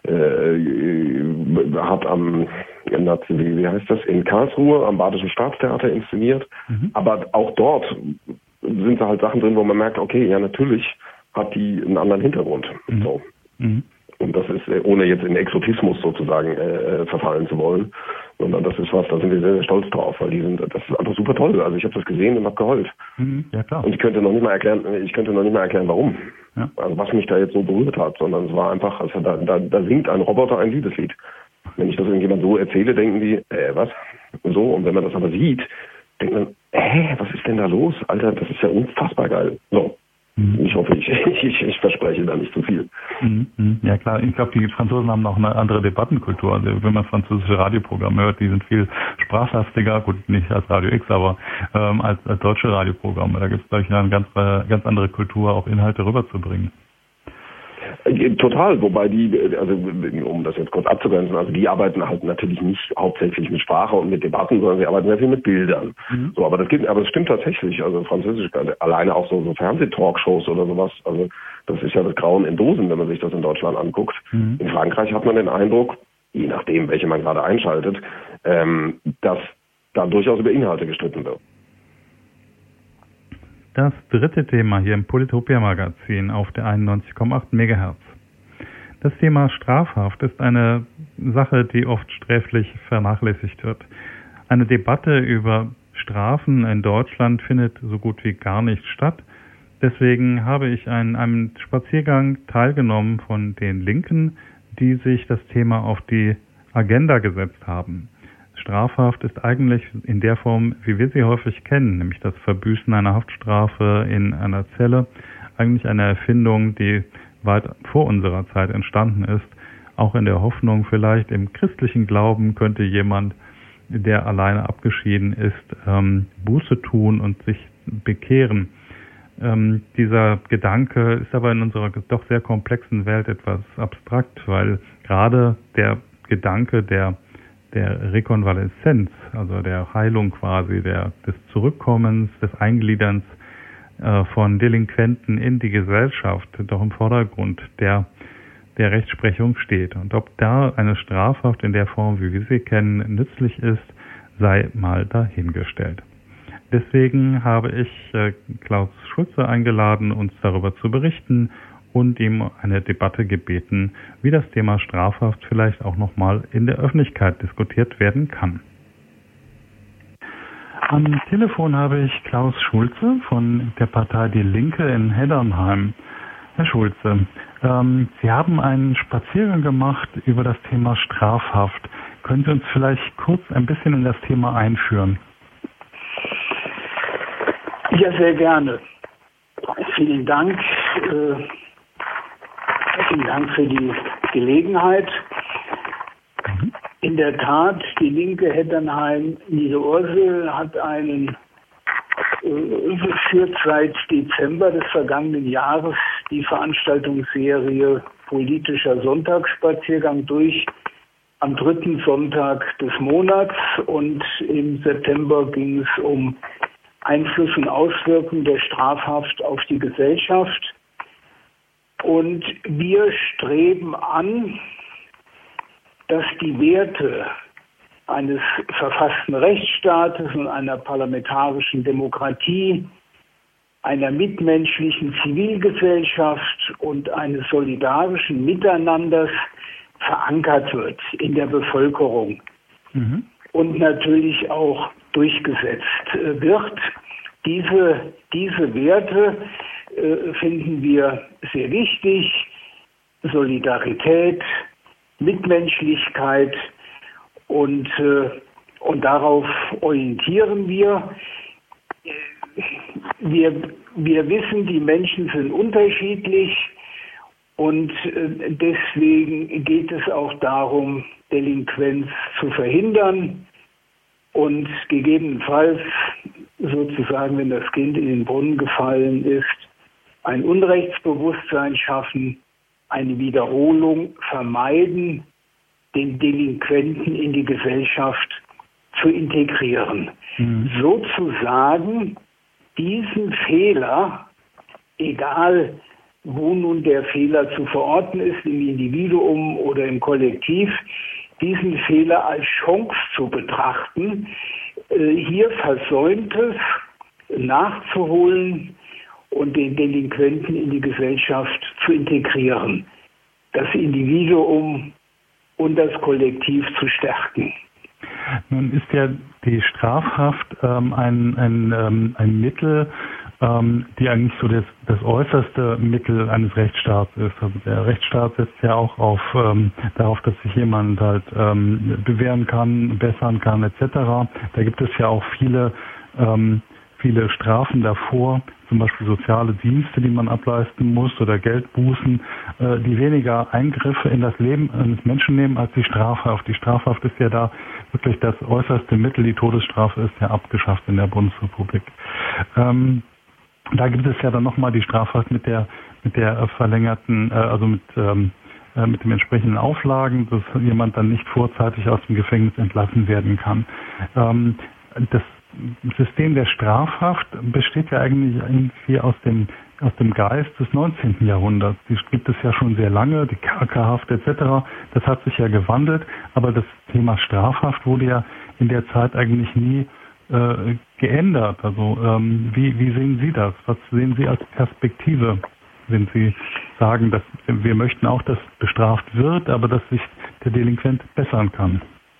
äh, hat am wie, wie heißt das in Karlsruhe am Badischen Staatstheater inszeniert. Mhm. Aber auch dort sind da halt Sachen drin, wo man merkt, okay, ja natürlich hat die einen anderen Hintergrund. Mhm. So. Mhm. Und das ist, ohne jetzt in Exotismus sozusagen äh, verfallen zu wollen, sondern das ist was, da sind wir sehr, sehr stolz drauf, weil die sind, das ist einfach super toll. Also ich habe das gesehen und habe geheult. Mhm, ja, klar. Und ich könnte noch nicht mal erklären, ich könnte noch nicht mal erklären, warum. Ja. Also was mich da jetzt so berührt hat, sondern es war einfach, also da, da, da singt ein Roboter ein Liebeslied. Wenn ich das irgendjemand so erzähle, denken die, äh, was? So, und wenn man das aber sieht, denkt man, hä, was ist denn da los? Alter, das ist ja unfassbar geil. So. Ich hoffe, ich, ich, ich verspreche da nicht zu viel. Ja klar, ich glaube, die Franzosen haben noch eine andere Debattenkultur. Also wenn man französische Radioprogramme hört, die sind viel sprachlastiger, gut, nicht als Radio X, aber ähm, als, als deutsche Radioprogramme. Da gibt es, glaube ich, eine ganz, ganz andere Kultur, auch Inhalte rüberzubringen. Total, wobei die, also um das jetzt kurz abzugrenzen, also die arbeiten halt natürlich nicht hauptsächlich mit Sprache und mit Debatten, sondern sie arbeiten sehr viel mit Bildern. Mhm. So, aber das geht, aber es stimmt tatsächlich, also Französisch, alleine auch so, so Fernsehtalkshows oder sowas, also das ist ja das Grauen in Dosen, wenn man sich das in Deutschland anguckt. Mhm. In Frankreich hat man den Eindruck, je nachdem, welche man gerade einschaltet, ähm, dass da durchaus über Inhalte gestritten wird. Das dritte Thema hier im Politopia-Magazin auf der einundneunzig Komma acht Megahertz. Das Thema Strafhaft ist eine Sache, die oft sträflich vernachlässigt wird. Eine Debatte über Strafen in Deutschland findet so gut wie gar nicht statt. Deswegen habe ich an einem Spaziergang teilgenommen von den Linken, die sich das Thema auf die Agenda gesetzt haben. Strafhaft ist eigentlich in der Form, wie wir sie häufig kennen, nämlich das Verbüßen einer Haftstrafe in einer Zelle, eigentlich eine Erfindung, die weit vor unserer Zeit entstanden ist. Auch in der Hoffnung, vielleicht im christlichen Glauben könnte jemand, der alleine abgeschieden ist, ähm, Buße tun und sich bekehren. Ähm, dieser Gedanke ist aber in unserer doch sehr komplexen Welt etwas abstrakt, weil gerade der Gedanke der der Rekonvaleszenz, also der Heilung quasi, der des Zurückkommens, des Eingliederns äh, von Delinquenten in die Gesellschaft doch im Vordergrund der der Rechtsprechung steht. Und ob da eine Strafhaft in der Form, wie wir sie kennen, nützlich ist, sei mal dahingestellt. Deswegen habe ich äh, Klaus Schulze eingeladen, uns darüber zu berichten und ihm eine Debatte gebeten, wie das Thema Strafhaft vielleicht auch nochmal in der Öffentlichkeit diskutiert werden kann. Am Telefon habe ich Klaus Schulze von der Partei Die Linke in Heddernheim. Herr Schulze, ähm, Sie haben einen Spaziergang gemacht über das Thema Strafhaft. Können Sie uns vielleicht kurz ein bisschen in das Thema einführen? Ja, sehr gerne. vielen Dank. Äh, vielen Dank für die Gelegenheit. In der Tat, die Linke Hetternheim-Niederursel hat einen äh, führt seit Dezember des vergangenen Jahres die Veranstaltungsserie Politischer Sonntagsspaziergang durch am dritten Sonntag des Monats, und im September ging es um Einfluss und Auswirkungen der Strafhaft auf die Gesellschaft. Und wir streben an, dass die Werte eines verfassten Rechtsstaates und einer parlamentarischen Demokratie, einer mitmenschlichen Zivilgesellschaft und eines solidarischen Miteinanders verankert wird in der Bevölkerung mhm. und natürlich auch durchgesetzt wird. Diese, diese Werte äh, finden wir sehr wichtig: Solidarität, Mitmenschlichkeit, und, äh, und darauf orientieren wir. wir. Wir wissen, die Menschen sind unterschiedlich, und äh, deswegen geht es auch darum, Delinquenz zu verhindern und gegebenenfalls sozusagen, wenn das Kind in den Brunnen gefallen ist, ein Unrechtsbewusstsein schaffen, eine Wiederholung vermeiden, den Delinquenten in die Gesellschaft zu integrieren. Mhm. Sozusagen diesen Fehler, egal wo nun der Fehler zu verorten ist, im Individuum oder im Kollektiv, diesen Fehler als Chance zu betrachten, hier Versäumtes nachzuholen und den Delinquenten in die Gesellschaft zu integrieren, das Individuum und das Kollektiv zu stärken. Nun ist ja die Strafhaft ähm, ein, ein, ähm, ein Mittel, ähm, die eigentlich so das, das äußerste Mittel eines Rechtsstaats ist. Also der Rechtsstaat setzt ja auch auf ähm, darauf, dass sich jemand halt ähm, bewähren kann, bessern kann, et cetera. Da gibt es ja auch viele ähm, viele Strafen davor, zum Beispiel soziale Dienste, die man ableisten muss, oder Geldbußen, äh, die weniger Eingriffe in das Leben eines Menschen nehmen als die Strafhaft. Die Strafhaft ist ja da wirklich das äußerste Mittel. Die Todesstrafe ist ja abgeschafft in der Bundesrepublik. Ähm, da gibt es ja dann nochmal die Strafhaft mit der mit der verlängerten, äh, also mit ähm, äh, mit den entsprechenden Auflagen, dass jemand dann nicht vorzeitig aus dem Gefängnis entlassen werden kann. Ähm, das System der Strafhaft besteht ja eigentlich irgendwie aus dem aus dem Geist des neunzehnten Jahrhunderts. Die gibt es ja schon sehr lange, die Kerkerhaft et cetera. Das hat sich ja gewandelt, aber das Thema Strafhaft wurde ja in der Zeit eigentlich nie äh, geändert. Also ähm, wie, wie sehen Sie das? Was sehen Sie als Perspektive, wenn Sie sagen, dass wir möchten auch, dass bestraft wird, aber dass sich der Delinquent bessern kann?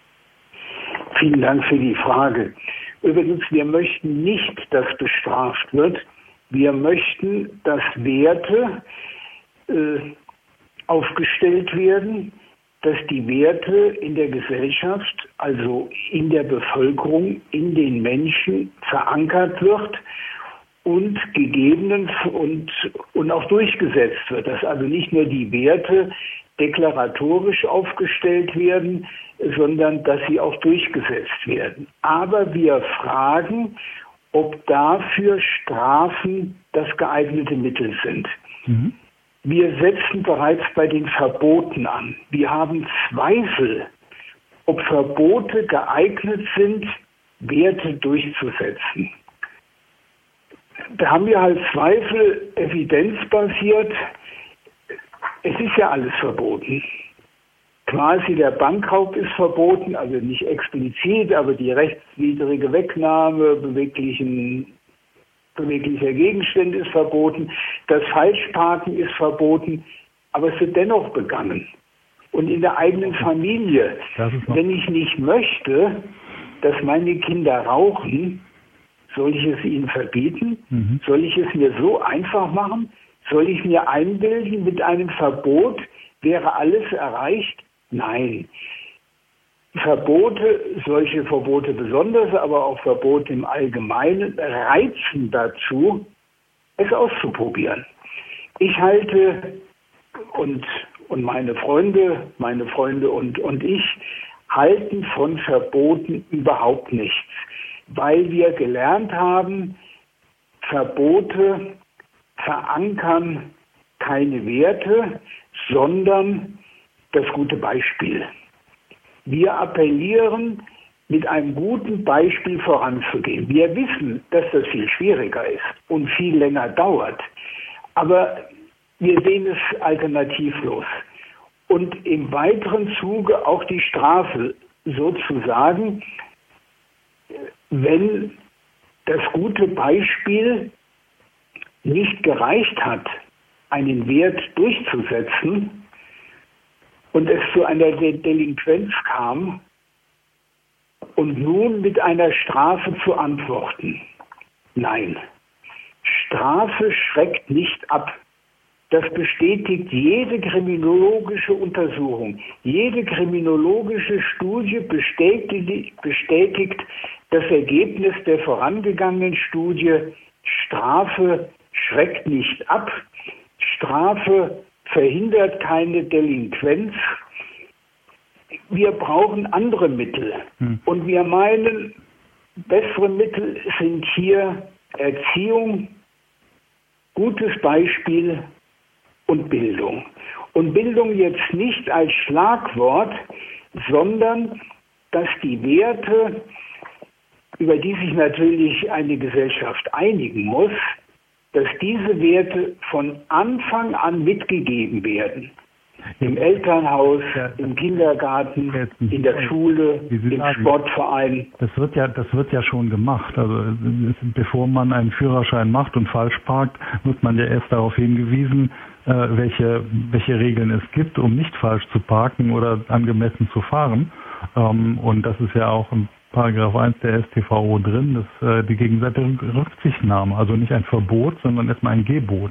Vielen Dank für die Frage. Übrigens, wir möchten nicht, dass bestraft wird. Wir möchten, dass Werte äh, aufgestellt werden, dass die Werte in der Gesellschaft, also in der Bevölkerung, in den Menschen verankert wird und gegebenen und, und auch durchgesetzt wird. Dass also nicht nur die Werte deklaratorisch aufgestellt werden, sondern dass sie auch durchgesetzt werden. Aber wir fragen, ob dafür Strafen das geeignete Mittel sind. Mhm. Wir setzen bereits bei den Verboten an. Wir haben Zweifel, ob Verbote geeignet sind, Werte durchzusetzen. Da haben wir halt Zweifel, evidenzbasiert. Es ist ja alles verboten. Quasi der Bankraub ist verboten, also nicht explizit, aber die rechtswidrige Wegnahme beweglichen, beweglicher Gegenstände ist verboten. Das Falschparken ist verboten, aber es wird dennoch begangen. Und in der eigenen Familie, wenn ich nicht möchte, dass meine Kinder rauchen, soll ich es ihnen verbieten? Mhm. Soll ich es mir so einfach machen? Soll ich mir einbilden, mit einem Verbot wäre alles erreicht? Nein. Verbote, solche Verbote besonders, aber auch Verbote im Allgemeinen, reizen dazu, es auszuprobieren. Ich halte und, und meine Freunde, meine Freunde und, und ich halten von Verboten überhaupt nichts, weil wir gelernt haben, Verbote verankern keine Werte, sondern das gute Beispiel. Wir appellieren, mit einem guten Beispiel voranzugehen. Wir wissen, dass das viel schwieriger ist und viel länger dauert, aber wir sehen es alternativlos. Und im weiteren Zuge auch die Strafe sozusagen, wenn das gute Beispiel nicht gereicht hat, einen Wert durchzusetzen und es zu einer De- Delinquenz kam und nun mit einer Strafe zu antworten. Nein, Strafe schreckt nicht ab. Das bestätigt jede kriminologische Untersuchung. Jede kriminologische Studie bestätigt, bestätigt das Ergebnis der vorangegangenen Studie. Strafe schreckt nicht ab. Strafe verhindert keine Delinquenz. Wir brauchen andere Mittel. Hm. Und wir meinen, bessere Mittel sind hier Erziehung, gutes Beispiel und Bildung. Und Bildung jetzt nicht als Schlagwort, sondern dass die Werte, über die sich natürlich eine Gesellschaft einigen muss, dass diese Werte von Anfang an mitgegeben werden. Im Elternhaus, im Kindergarten, in der Schule, im Sportverein. Das wird ja, das wird ja schon gemacht. Also bevor man einen Führerschein macht und falsch parkt, wird man ja erst darauf hingewiesen, welche, welche Regeln es gibt, um nicht falsch zu parken oder angemessen zu fahren. Und das ist ja auch im Paragraph eins der S t V O drin, das ist die gegenseitige Rücksichtnahme. Also nicht ein Verbot, sondern erstmal ein Gebot.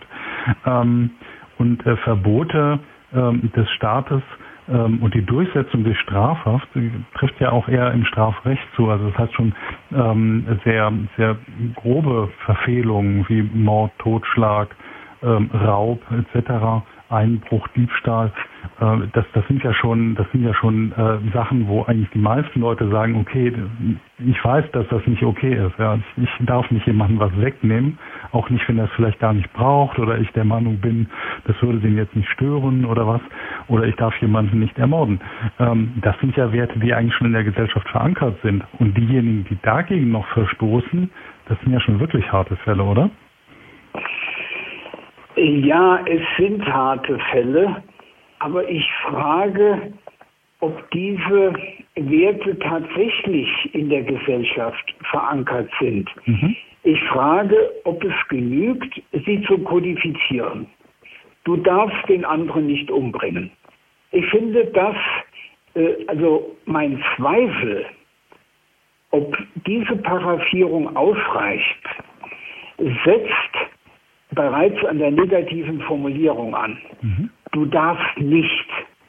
Und Verbote des Staates ähm, und die Durchsetzung des Strafhafts trifft ja auch eher im Strafrecht zu. Also das heißt schon ähm, sehr, sehr grobe Verfehlungen wie Mord, Totschlag, ähm, Raub et cetera, Einbruch, Diebstahl. Äh, das, das sind ja schon, das sind ja schon äh, Sachen, wo eigentlich die meisten Leute sagen, okay, ich weiß, dass das nicht okay ist. Ja. Ich, ich darf nicht jemandem was wegnehmen, auch nicht, wenn er es vielleicht gar nicht braucht oder ich der Meinung bin, das würde den jetzt nicht stören oder was. Oder ich darf jemanden nicht ermorden. Ähm, das sind ja Werte, die eigentlich schon in der Gesellschaft verankert sind. Und diejenigen, die dagegen noch verstoßen, das sind ja schon wirklich harte Fälle, oder? Ja, es sind harte Fälle, aber ich frage, ob diese Werte tatsächlich in der Gesellschaft verankert sind. Mhm. Ich frage, ob es genügt, sie zu kodifizieren. Du darfst den anderen nicht umbringen. Ich finde das, äh, also mein Zweifel, ob diese Paraphierung ausreicht, setzt bereits an der negativen Formulierung an. Mhm. Du darfst nicht.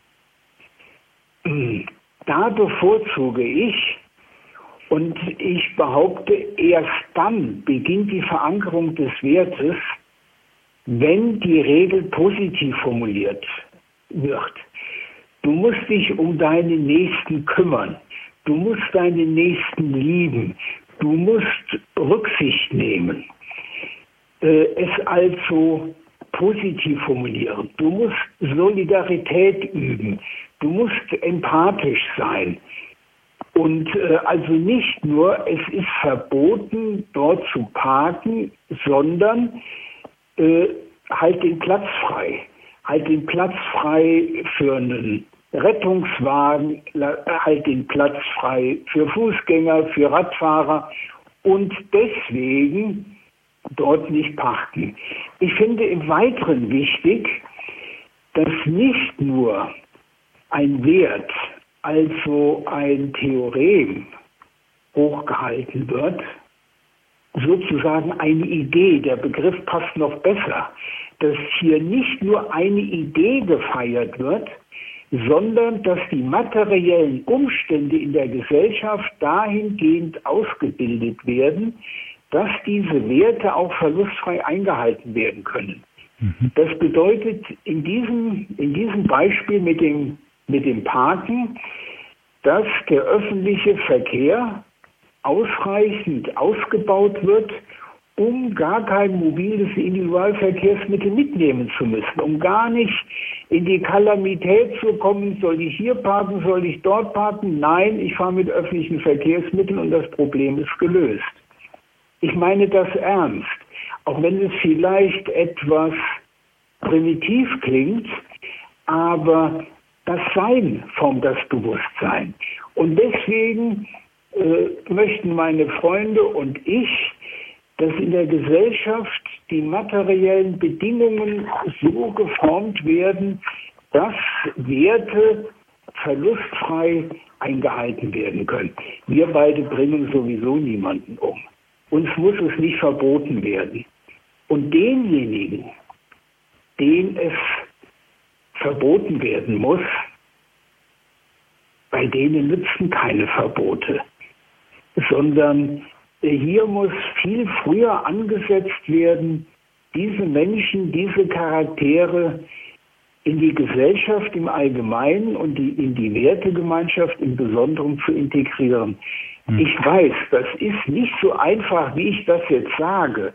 Da bevorzuge ich, und ich behaupte, erst dann beginnt die Verankerung des Wertes, wenn die Regel positiv formuliert wird. Du musst dich um deinen Nächsten kümmern. Du musst deinen Nächsten lieben. Du musst Rücksicht nehmen. Es also positiv formulieren. Du musst Solidarität üben. Du musst empathisch sein. Und äh, also nicht nur, es ist verboten, dort zu parken, sondern äh, halt den Platz frei. Halt den Platz frei für einen Rettungswagen, halt den Platz frei für Fußgänger, für Radfahrer und deswegen dort nicht parken. Ich finde im Weiteren wichtig, dass nicht nur ein Wert, also ein Theorem, hochgehalten wird, sozusagen eine Idee, der Begriff passt noch besser, dass hier nicht nur eine Idee gefeiert wird, sondern dass die materiellen Umstände in der Gesellschaft dahingehend ausgebildet werden, dass diese Werte auch verlustfrei eingehalten werden können. Mhm. Das bedeutet in diesem, in diesem Beispiel mit dem, mit dem Parken, dass der öffentliche Verkehr ausreichend ausgebaut wird, um gar kein mobiles Individualverkehrsmittel mitnehmen zu müssen, um gar nicht in die Kalamität zu kommen, soll ich hier parken, soll ich dort parken? Nein, ich fahre mit öffentlichen Verkehrsmitteln und das Problem ist gelöst. Ich meine das ernst, auch wenn es vielleicht etwas primitiv klingt, aber das Sein formt das Bewusstsein. Und deswegen äh, möchten meine Freunde und ich, dass in der Gesellschaft die materiellen Bedingungen so geformt werden, dass Werte verlustfrei eingehalten werden können. Wir beide bringen sowieso niemanden um. Uns muss es nicht verboten werden. Und denjenigen, denen es verboten werden muss, bei denen nützen keine Verbote, sondern hier muss viel früher angesetzt werden, diese Menschen, diese Charaktere in die Gesellschaft im Allgemeinen und die, in die Wertegemeinschaft im Besonderen zu integrieren. Hm. Ich weiß, das ist nicht so einfach, wie ich das jetzt sage,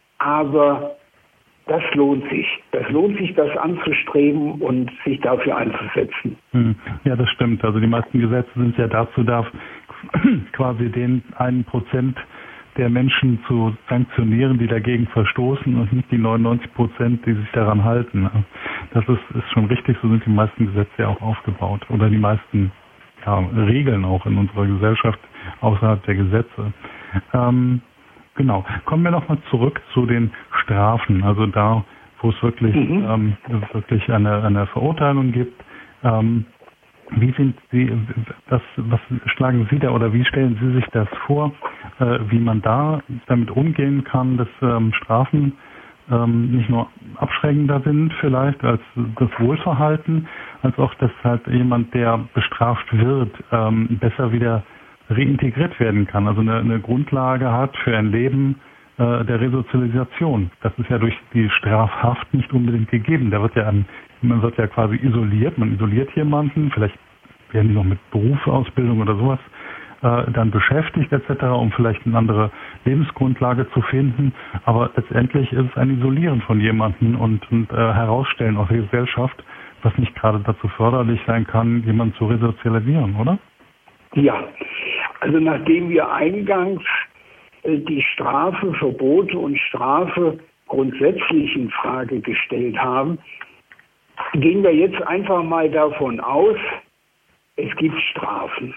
aber das lohnt sich. Das lohnt sich, das anzustreben und sich dafür einzusetzen. Hm. Ja, das stimmt. Also die meisten Gesetze sind ja dazu da, quasi den einen Prozent der Menschen zu sanktionieren, die dagegen verstoßen und nicht die neunundneunzig Prozent, die sich daran halten. Das ist, ist schon richtig, so sind die meisten Gesetze ja auch aufgebaut oder die meisten ja, Regeln auch in unserer Gesellschaft außerhalb der Gesetze. Ähm, genau. Kommen wir nochmal zurück zu den Strafen, also da, wo es wirklich, mhm. ähm, wirklich eine, eine Verurteilung gibt. Ähm, Wie sind Sie, was, was schlagen Sie da oder wie stellen Sie sich das vor, äh, wie man da damit umgehen kann, dass ähm, Strafen ähm, nicht nur abschreckender sind vielleicht als das Wohlverhalten, als auch, dass halt jemand, der bestraft wird, ähm, besser wieder reintegriert werden kann, also eine, eine Grundlage hat für ein Leben äh, der Resozialisation. Das ist ja durch die Strafhaft nicht unbedingt gegeben. Da wird ja ein Man wird ja quasi isoliert, man isoliert jemanden, vielleicht werden die noch mit Berufsausbildung oder sowas äh, dann beschäftigt et cetera, um vielleicht eine andere Lebensgrundlage zu finden. Aber letztendlich ist es ein Isolieren von jemandem und, und äh, Herausstellen aus der Gesellschaft, was nicht gerade dazu förderlich sein kann, jemanden zu resozialisieren, oder? Ja, also nachdem wir eingangs äh, die Strafe, Verbote und Strafe grundsätzlich in Frage gestellt haben, gehen wir jetzt einfach mal davon aus, es gibt Strafen.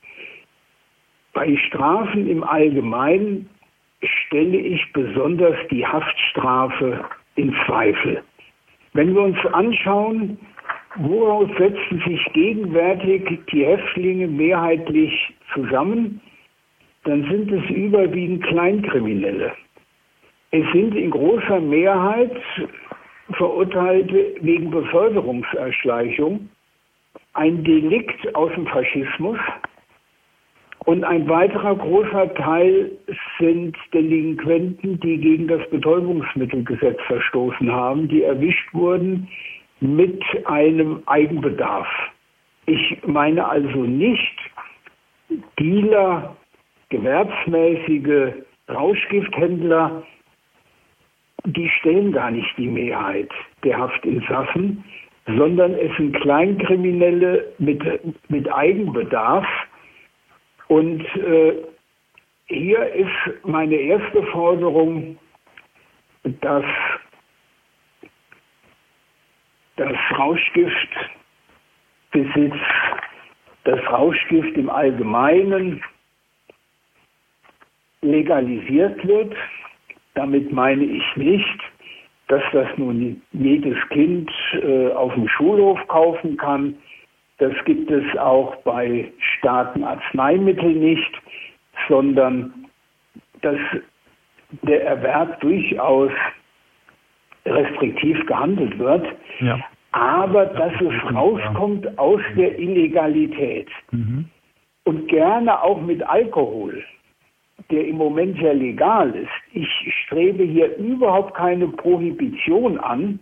Bei Strafen im Allgemeinen stelle ich besonders die Haftstrafe in Zweifel. Wenn wir uns anschauen, woraus setzen sich gegenwärtig die Häftlinge mehrheitlich zusammen, dann sind es überwiegend Kleinkriminelle. Es sind in großer Mehrheit Verurteilte wegen Beförderungserschleichung, ein Delikt aus dem Faschismus und ein weiterer großer Teil sind Delinquenten, die gegen das Betäubungsmittelgesetz verstoßen haben, die erwischt wurden mit einem Eigenbedarf. Ich meine also nicht Dealer, gewerbsmäßige Rauschgifthändler, die stellen gar nicht die Mehrheit der Haftinsassen, sondern es sind Kleinkriminelle mit, mit Eigenbedarf. Und äh, hier ist meine erste Forderung, dass das Rauschgiftbesitz, das Rauschgift im Allgemeinen legalisiert wird. Damit meine ich nicht, dass das nun jedes Kind äh, auf dem Schulhof kaufen kann. Das gibt es auch bei starken Arzneimitteln nicht, sondern dass der Erwerb durchaus restriktiv gehandelt wird, ja. aber dass es rauskommt aus der Illegalität. Mhm. Und gerne auch mit Alkohol. der im Moment ja legal ist. Ich strebe hier überhaupt keine Prohibition an,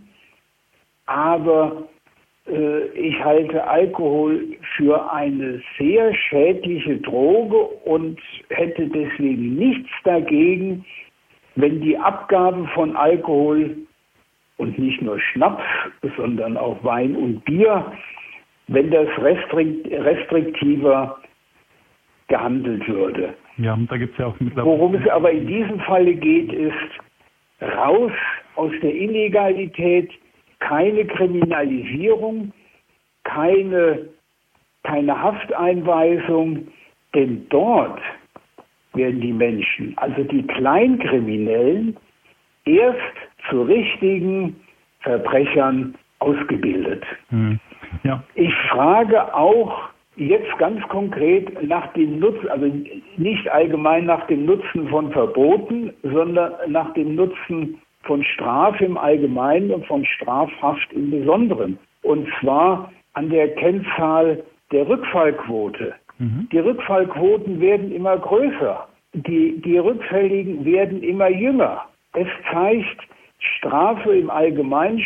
aber äh, ich halte Alkohol für eine sehr schädliche Droge und hätte deswegen nichts dagegen, wenn die Abgabe von Alkohol und nicht nur Schnaps, sondern auch Wein und Bier, wenn das restrikt, restriktiver gehandelt würde. Ja, da gibt's ja auch mittlerweile. Worum es aber in diesem Falle geht, ist raus aus der Illegalität, keine Kriminalisierung, keine, keine Hafteinweisung, denn dort werden die Menschen, also die Kleinkriminellen, erst zu richtigen Verbrechern ausgebildet. Hm. Ja. Ich frage auch jetzt ganz konkret nach dem Nutzen, also nicht allgemein nach dem Nutzen von Verboten, sondern nach dem Nutzen von Strafe im Allgemeinen und von Strafhaft im Besonderen. Und zwar an der Kennzahl der Rückfallquote. Mhm. Die Rückfallquoten werden immer größer. Die, die Rückfälligen werden immer jünger. Es zeigt, Strafe im Allgemeinen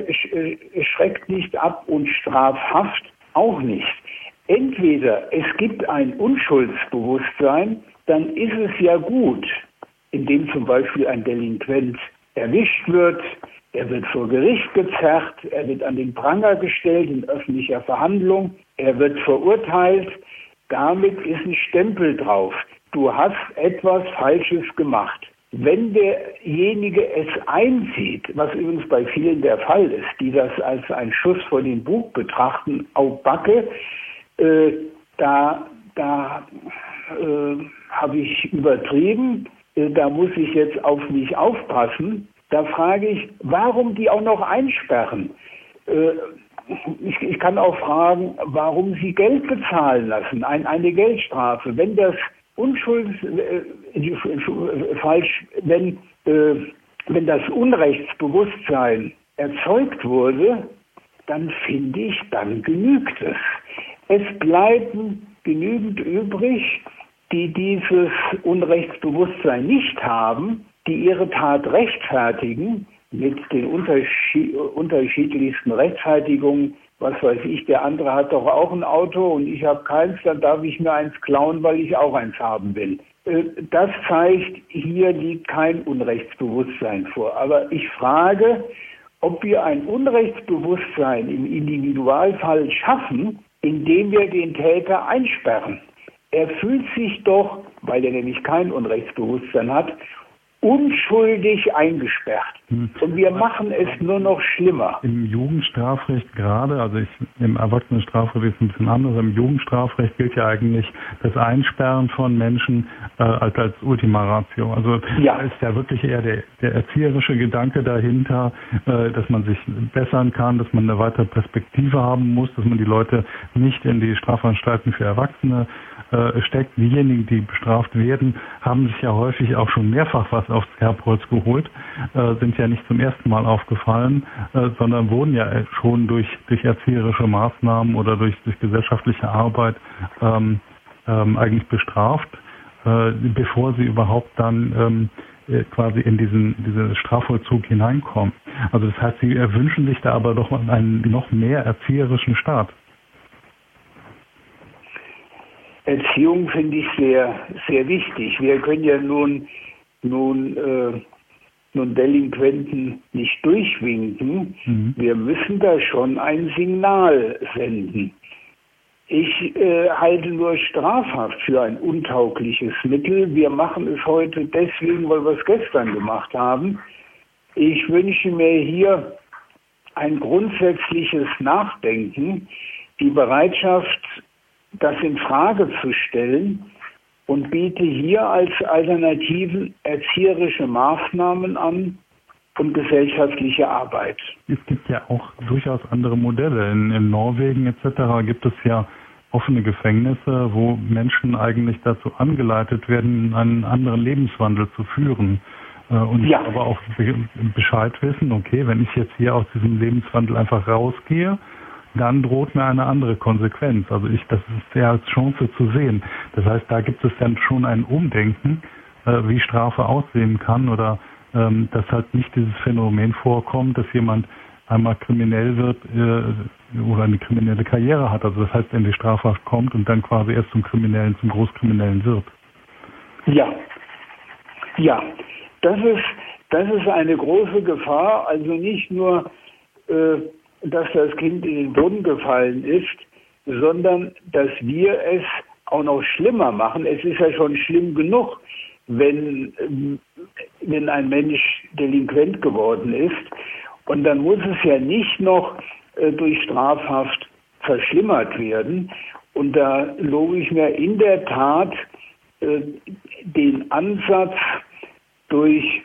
schreckt nicht ab und Strafhaft auch nicht. Entweder es gibt ein Unschuldsbewusstsein, dann ist es ja gut, indem zum Beispiel ein Delinquent erwischt wird, er wird vor Gericht gezerrt, er wird an den Pranger gestellt in öffentlicher Verhandlung, er wird verurteilt, damit ist ein Stempel drauf. Du hast etwas Falsches gemacht. Wenn derjenige es einsieht, was übrigens bei vielen der Fall ist, die das als einen Schuss vor den Bug betrachten, au Backe, äh, da, da äh, habe ich übertrieben, äh, da muss ich jetzt auf mich aufpassen. Da frage ich, warum die auch noch einsperren? Äh, ich, ich kann auch fragen, warum sie Geld bezahlen lassen, ein, eine Geldstrafe. Wenn das Unschuld, äh, falsch, wenn, äh, wenn das Unrechtsbewusstsein erzeugt wurde, dann finde ich, dann genügt es. Es bleiben genügend übrig, die dieses Unrechtsbewusstsein nicht haben, die ihre Tat rechtfertigen mit den unterschied- unterschiedlichsten Rechtfertigungen. Was weiß ich, der andere hat doch auch ein Auto und ich habe keins, dann darf ich mir eins klauen, weil ich auch eins haben will. Das zeigt, hier liegt kein Unrechtsbewusstsein vor. Aber ich frage, ob wir ein Unrechtsbewusstsein im Individualfall schaffen, indem wir den Täter einsperren. Er fühlt sich doch, weil er nämlich kein Unrechtsbewusstsein hat, unschuldig eingesperrt. Hm. Und wir machen es nur noch schlimmer. Im Jugendstrafrecht gerade, also ich, im Erwachsenenstrafrecht ist es ein bisschen anders, im Jugendstrafrecht gilt ja eigentlich das Einsperren von Menschen äh, als, als Ultima Ratio. Also ja. Da ist ja wirklich eher der, der erzieherische Gedanke dahinter, äh, dass man sich bessern kann, dass man eine weitere Perspektive haben muss, dass man die Leute nicht in die Strafanstalten für Erwachsene äh, steckt. Diejenigen, die bestraft werden, haben sich ja häufig auch schon mehrfach was aufs Kerbholz geholt, äh, sind ja nicht zum ersten Mal aufgefallen, äh, sondern wurden ja schon durch, durch erzieherische Maßnahmen oder durch, durch gesellschaftliche Arbeit ähm, ähm, eigentlich bestraft, äh, bevor sie überhaupt dann ähm, äh, quasi in diesen, diesen Strafvollzug hineinkommen. Also das heißt, sie wünschen sich da aber doch einen noch mehr erzieherischen Staat. Erziehung finde ich sehr, sehr wichtig. Wir können ja nun nun, äh, nun Delinquenten nicht durchwinken. Mhm. Wir müssen da schon ein Signal senden. Ich äh, halte nur Strafhaft für ein untaugliches Mittel. Wir machen es heute deswegen, weil wir es gestern gemacht haben. Ich wünsche mir hier ein grundsätzliches Nachdenken, die Bereitschaft, das in Frage zu stellen, und biete hier als Alternativen erzieherische Maßnahmen an und gesellschaftliche Arbeit. Es gibt ja auch durchaus andere Modelle. In, in Norwegen et cetera gibt es ja offene Gefängnisse, wo Menschen eigentlich dazu angeleitet werden, einen anderen Lebenswandel zu führen. Und ja. aber auch Bescheid wissen, okay, wenn ich jetzt hier aus diesem Lebenswandel einfach rausgehe, dann droht mir eine andere Konsequenz. Also ich, das ist sehr als Chance zu sehen. Das heißt, da gibt es dann schon ein Umdenken äh, wie Strafe aussehen kann oder ähm, dass halt nicht dieses Phänomen vorkommt, dass jemand einmal kriminell wird äh, oder eine kriminelle Karriere hat, also das heißt in die Strafhaft kommt und dann quasi erst zum Kriminellen, zum Großkriminellen wird. Ja, ja, das ist, das ist eine große Gefahr, also nicht nur, äh, dass das Kind in den Boden gefallen ist, sondern dass wir es auch noch schlimmer machen. Es ist ja schon schlimm genug, wenn, wenn ein Mensch delinquent geworden ist. Und dann muss es ja nicht noch äh, durch Strafhaft verschlimmert werden. Und da lobe ich mir in der Tat äh, den Ansatz, durch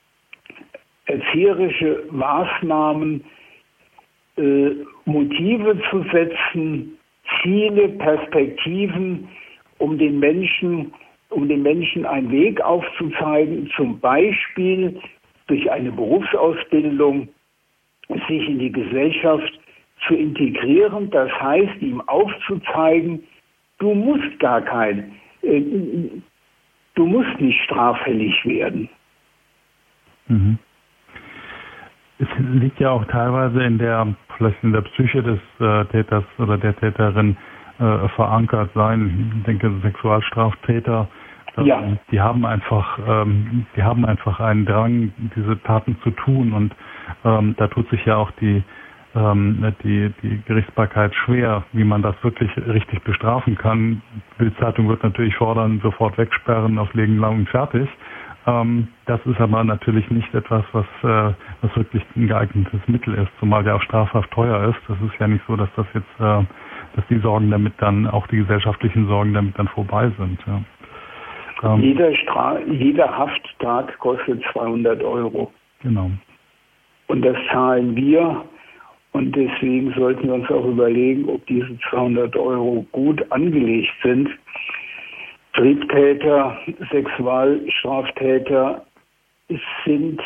erzieherische Maßnahmen äh, Motive zu setzen, Ziele, Perspektiven, um den Menschen, um den Menschen einen Weg aufzuzeigen, zum Beispiel durch eine Berufsausbildung sich in die Gesellschaft zu integrieren. Das heißt, ihm aufzuzeigen, du musst gar kein, äh, du musst nicht straffällig werden. Mhm. Es liegt ja auch teilweise in der, vielleicht in der Psyche des äh, Täters oder der Täterin äh, verankert sein. Ich denke, Sexualstraftäter, äh, ja. die haben einfach, ähm, die haben einfach einen Drang, diese Taten zu tun und ähm, da tut sich ja auch die, ähm, die, die Gerichtsbarkeit schwer, wie man das wirklich richtig bestrafen kann. Die Bildzeitung wird natürlich fordern, sofort wegsperren, auf Leben lang und fertig. Ähm, das ist aber natürlich nicht etwas, was, äh, was wirklich ein geeignetes Mittel ist, zumal ja auch Strafhaft teuer ist. Das ist ja nicht so, dass das jetzt, äh, dass die Sorgen damit dann, auch die gesellschaftlichen Sorgen damit dann vorbei sind. Ja. Ähm, jeder, Stra- jeder Hafttag kostet zweihundert Euro. Genau. Und das zahlen wir. Und deswegen sollten wir uns auch überlegen, ob diese zweihundert Euro gut angelegt sind. Triebtäter, Sexualstraftäter sind,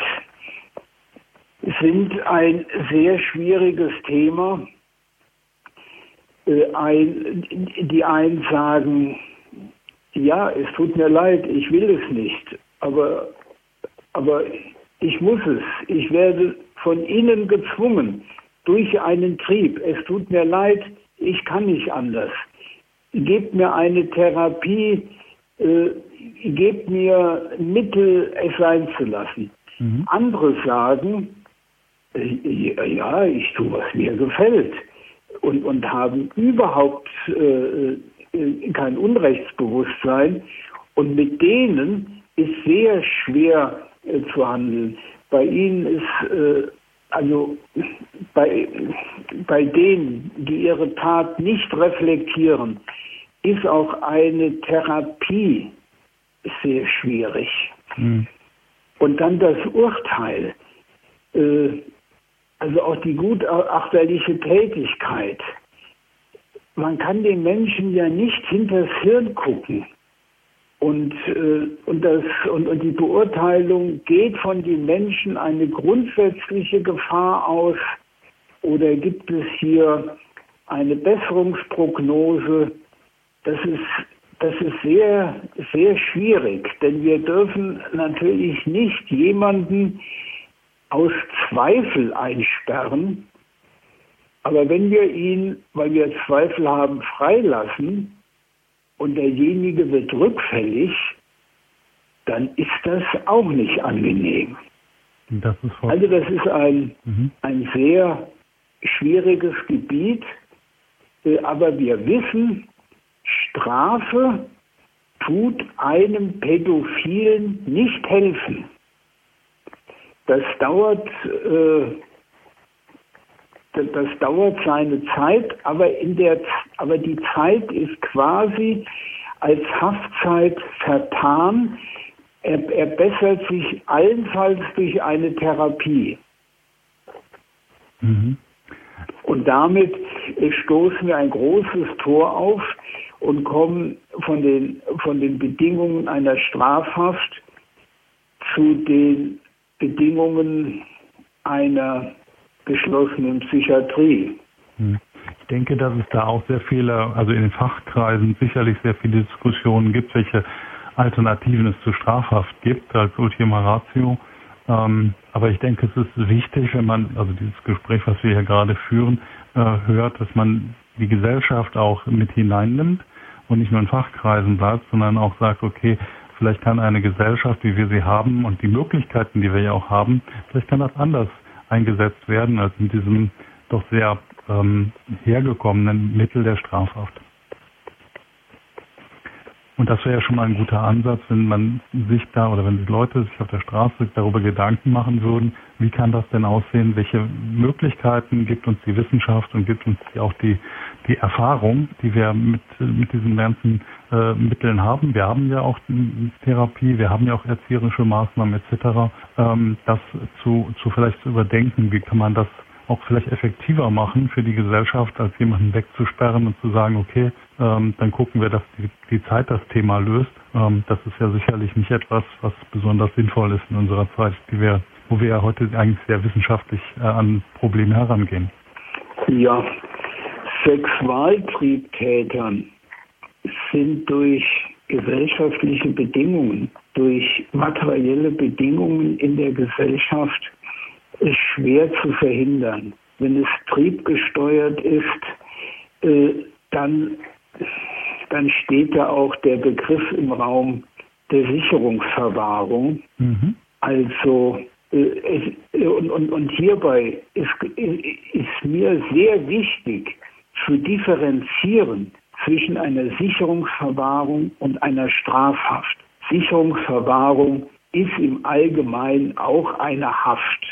sind ein sehr schwieriges Thema. Ein, die einen sagen, ja, es tut mir leid, ich will es nicht, aber, aber ich muss es. Ich werde von innen gezwungen durch einen Trieb. Es tut mir leid, ich kann nicht anders. Gebt mir eine Therapie, äh, gebt mir Mittel, es sein zu lassen. Mhm. Andere sagen, äh, ja, ich tue, was mir gefällt und, und haben überhaupt äh, äh, kein Unrechtsbewusstsein und mit denen ist sehr schwer äh, zu handeln. Bei ihnen ist, äh, also bei, bei denen, die ihre Tat nicht reflektieren, ist auch eine Therapie sehr schwierig. Mhm. Und dann das Urteil, äh, also auch die gutachterliche Tätigkeit. Man kann den Menschen ja nicht hinters Hirn gucken. Und, äh, und, das, und, und die Beurteilung, geht von den Menschen eine grundsätzliche Gefahr aus oder gibt es hier eine Besserungsprognose? Das ist, das ist sehr, sehr schwierig, denn wir dürfen natürlich nicht jemanden aus Zweifel einsperren, aber wenn wir ihn, weil wir Zweifel haben, freilassen und derjenige wird rückfällig, dann ist das auch nicht angenehm. Das ist also das ist ein, mhm. ein sehr schwieriges Gebiet, aber wir wissen, Strafe tut einem Pädophilen nicht helfen. Das dauert, äh, das dauert seine Zeit, aber in der, aber die Zeit ist quasi als Haftzeit vertan. Er, er bessert sich allenfalls durch eine Therapie. Mhm. Und damit stoßen wir ein großes Tor auf und kommen von den, von den Bedingungen einer Strafhaft zu den Bedingungen einer geschlossenen Psychiatrie. Ich denke, dass es da auch sehr viele, also in den Fachkreisen sicherlich sehr viele Diskussionen gibt, welche Alternativen es zu Strafhaft gibt als Ultima Ratio. Ähm, aber ich denke, es ist wichtig, wenn man, also dieses Gespräch, was wir hier gerade führen, äh, hört, dass man die Gesellschaft auch mit hineinnimmt und nicht nur in Fachkreisen bleibt, sondern auch sagt, okay, vielleicht kann eine Gesellschaft, wie wir sie haben und die Möglichkeiten, die wir ja auch haben, vielleicht kann das anders eingesetzt werden als mit diesem doch sehr ähm, hergekommenen Mittel der Strafhaft. Und das wäre ja schon mal ein guter Ansatz, wenn man sich da oder wenn die Leute sich auf der Straße darüber Gedanken machen würden, wie kann das denn aussehen, welche Möglichkeiten gibt uns die Wissenschaft und gibt uns auch die, die Erfahrung, die wir mit, mit diesen ganzen äh, Mitteln haben. Wir haben ja auch Therapie, wir haben ja auch erzieherische Maßnahmen et cetera. Ähm, das zu, zu vielleicht zu überdenken, wie kann man das auch vielleicht effektiver machen für die Gesellschaft, als jemanden wegzusperren und zu sagen, okay, ähm, dann gucken wir, dass die, die Zeit das Thema löst. Ähm, das ist ja sicherlich nicht etwas, was besonders sinnvoll ist in unserer Zeit, die wir, wo wir ja heute eigentlich sehr wissenschaftlich äh, an Probleme herangehen. Ja, Sexualtriebtätern sind durch gesellschaftliche Bedingungen, durch materielle Bedingungen in der Gesellschaft ist schwer zu verhindern. Wenn es triebgesteuert ist, äh, dann, dann steht da auch der Begriff im Raum der Sicherungsverwahrung. Mhm. Also äh, es, und, und, und hierbei ist, ist mir sehr wichtig zu differenzieren zwischen einer Sicherungsverwahrung und einer Strafhaft. Sicherungsverwahrung ist im Allgemeinen auch eine Haft.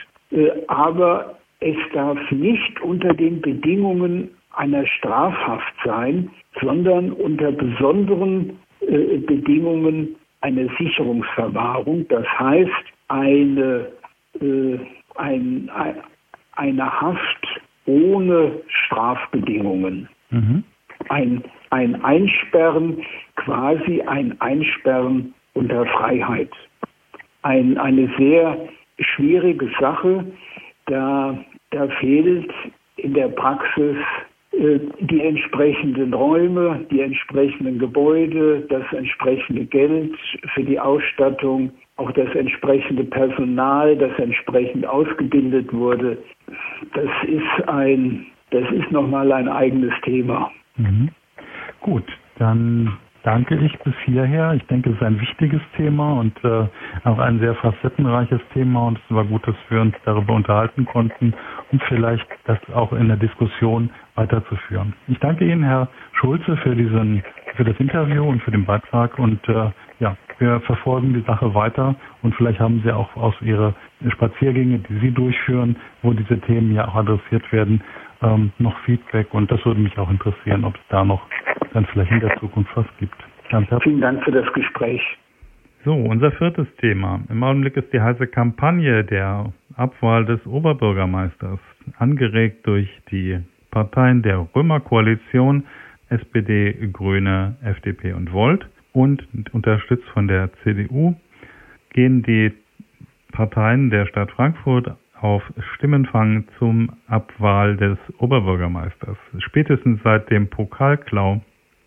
Aber es darf nicht unter den Bedingungen einer Strafhaft sein, sondern unter besonderen äh, Bedingungen einer Sicherungsverwahrung. Das heißt, eine, äh, ein, ein, eine Haft ohne Strafbedingungen. Mhm. Ein, ein Einsperren, quasi ein Einsperren unter Freiheit. Ein, eine sehr schwierige Sache, da, da fehlt in der Praxis äh, die entsprechenden Räume, die entsprechenden Gebäude, das entsprechende Geld für die Ausstattung, auch das entsprechende Personal, das entsprechend ausgebildet wurde. Das ist ein, das ist nochmal ein eigenes Thema. Mhm. Gut, dann danke ich bis hierher. Ich denke, es ist ein wichtiges Thema und äh, auch ein sehr facettenreiches Thema und es war gut, dass wir uns darüber unterhalten konnten und vielleicht das auch in der Diskussion weiterzuführen. Ich danke Ihnen, Herr Schulze, für diesen, für das Interview und für den Beitrag und äh, ja, wir verfolgen die Sache weiter und vielleicht haben Sie auch aus Ihre Spaziergänge, die Sie durchführen, wo diese Themen ja auch adressiert werden, ähm, noch Feedback und das würde mich auch interessieren, ob es da noch dann vielleicht in der Zukunft was gibt. Ganz herzlich. Vielen Dank für das Gespräch. So, unser viertes Thema. Im Augenblick ist die heiße Kampagne der Abwahl des Oberbürgermeisters, angeregt durch die Parteien der Römer-Koalition, S P D, Grüne, F D P und Volt und unterstützt von der C D U, gehen die Parteien der Stadt Frankfurt auf Stimmenfang zum Abwahl des Oberbürgermeisters. Spätestens seit dem Pokalklau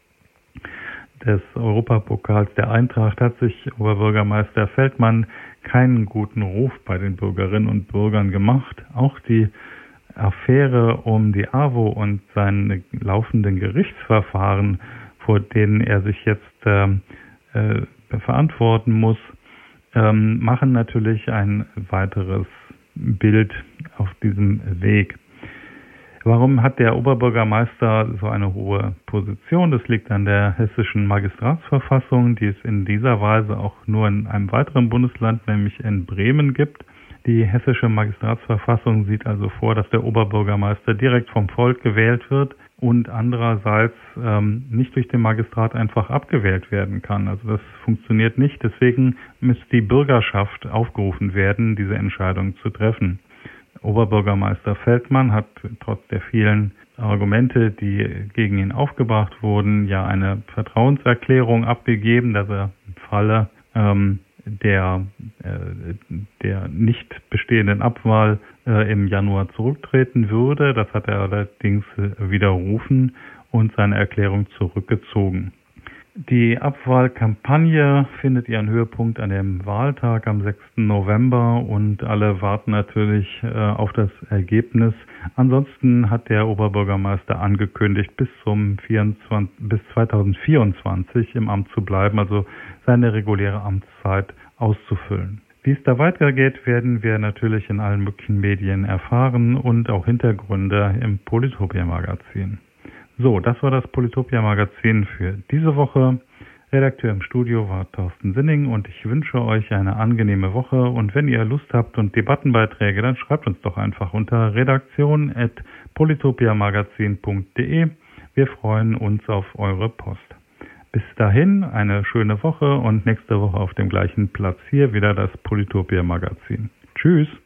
des Europapokals der Eintracht hat sich Oberbürgermeister Feldmann keinen guten Ruf bei den Bürgerinnen und Bürgern gemacht. Auch die Affäre um die AWO und seine laufenden Gerichtsverfahren, vor denen er sich jetzt äh, äh, verantworten muss, ähm, machen natürlich ein weiteres Bild auf diesem Weg. Warum hat der Oberbürgermeister so eine hohe Position? Das liegt an der hessischen Magistratsverfassung, die es in dieser Weise auch nur in einem weiteren Bundesland, nämlich in Bremen, gibt. Die hessische Magistratsverfassung sieht also vor, dass der Oberbürgermeister direkt vom Volk gewählt wird und andererseits ähm, nicht durch den Magistrat einfach abgewählt werden kann. Also das funktioniert nicht. Deswegen müsste die Bürgerschaft aufgerufen werden, diese Entscheidung zu treffen. Oberbürgermeister Feldmann hat trotz der vielen Argumente, die gegen ihn aufgebracht wurden, ja eine Vertrauenserklärung abgegeben, dass er im Falle ähm, der äh, der nicht bestehenden Abwahl äh, im Januar zurücktreten würde. Das hat er allerdings äh, widerrufen und seine Erklärung zurückgezogen. Die Abwahlkampagne findet ihren Höhepunkt an dem Wahltag am sechsten November und alle warten natürlich äh, auf das Ergebnis. Ansonsten hat der Oberbürgermeister angekündigt, bis zum vierundzwanzig, bis zweitausendvierundzwanzig im Amt zu bleiben, also seine reguläre Amtszeit auszufüllen. Wie es da weitergeht, werden wir natürlich in allen möglichen Medien erfahren und auch Hintergründe im Politopia-Magazin. So, das war das Politopia-Magazin für diese Woche. Redakteur im Studio war Thorsten Sinning und ich wünsche euch eine angenehme Woche. Und wenn ihr Lust habt und Debattenbeiträge, dann schreibt uns doch einfach unter redaktion at politopiamagazin punkt de. Wir freuen uns auf eure Post. Bis dahin eine schöne Woche und nächste Woche auf dem gleichen Platz hier wieder das Politopia-Magazin. Tschüss!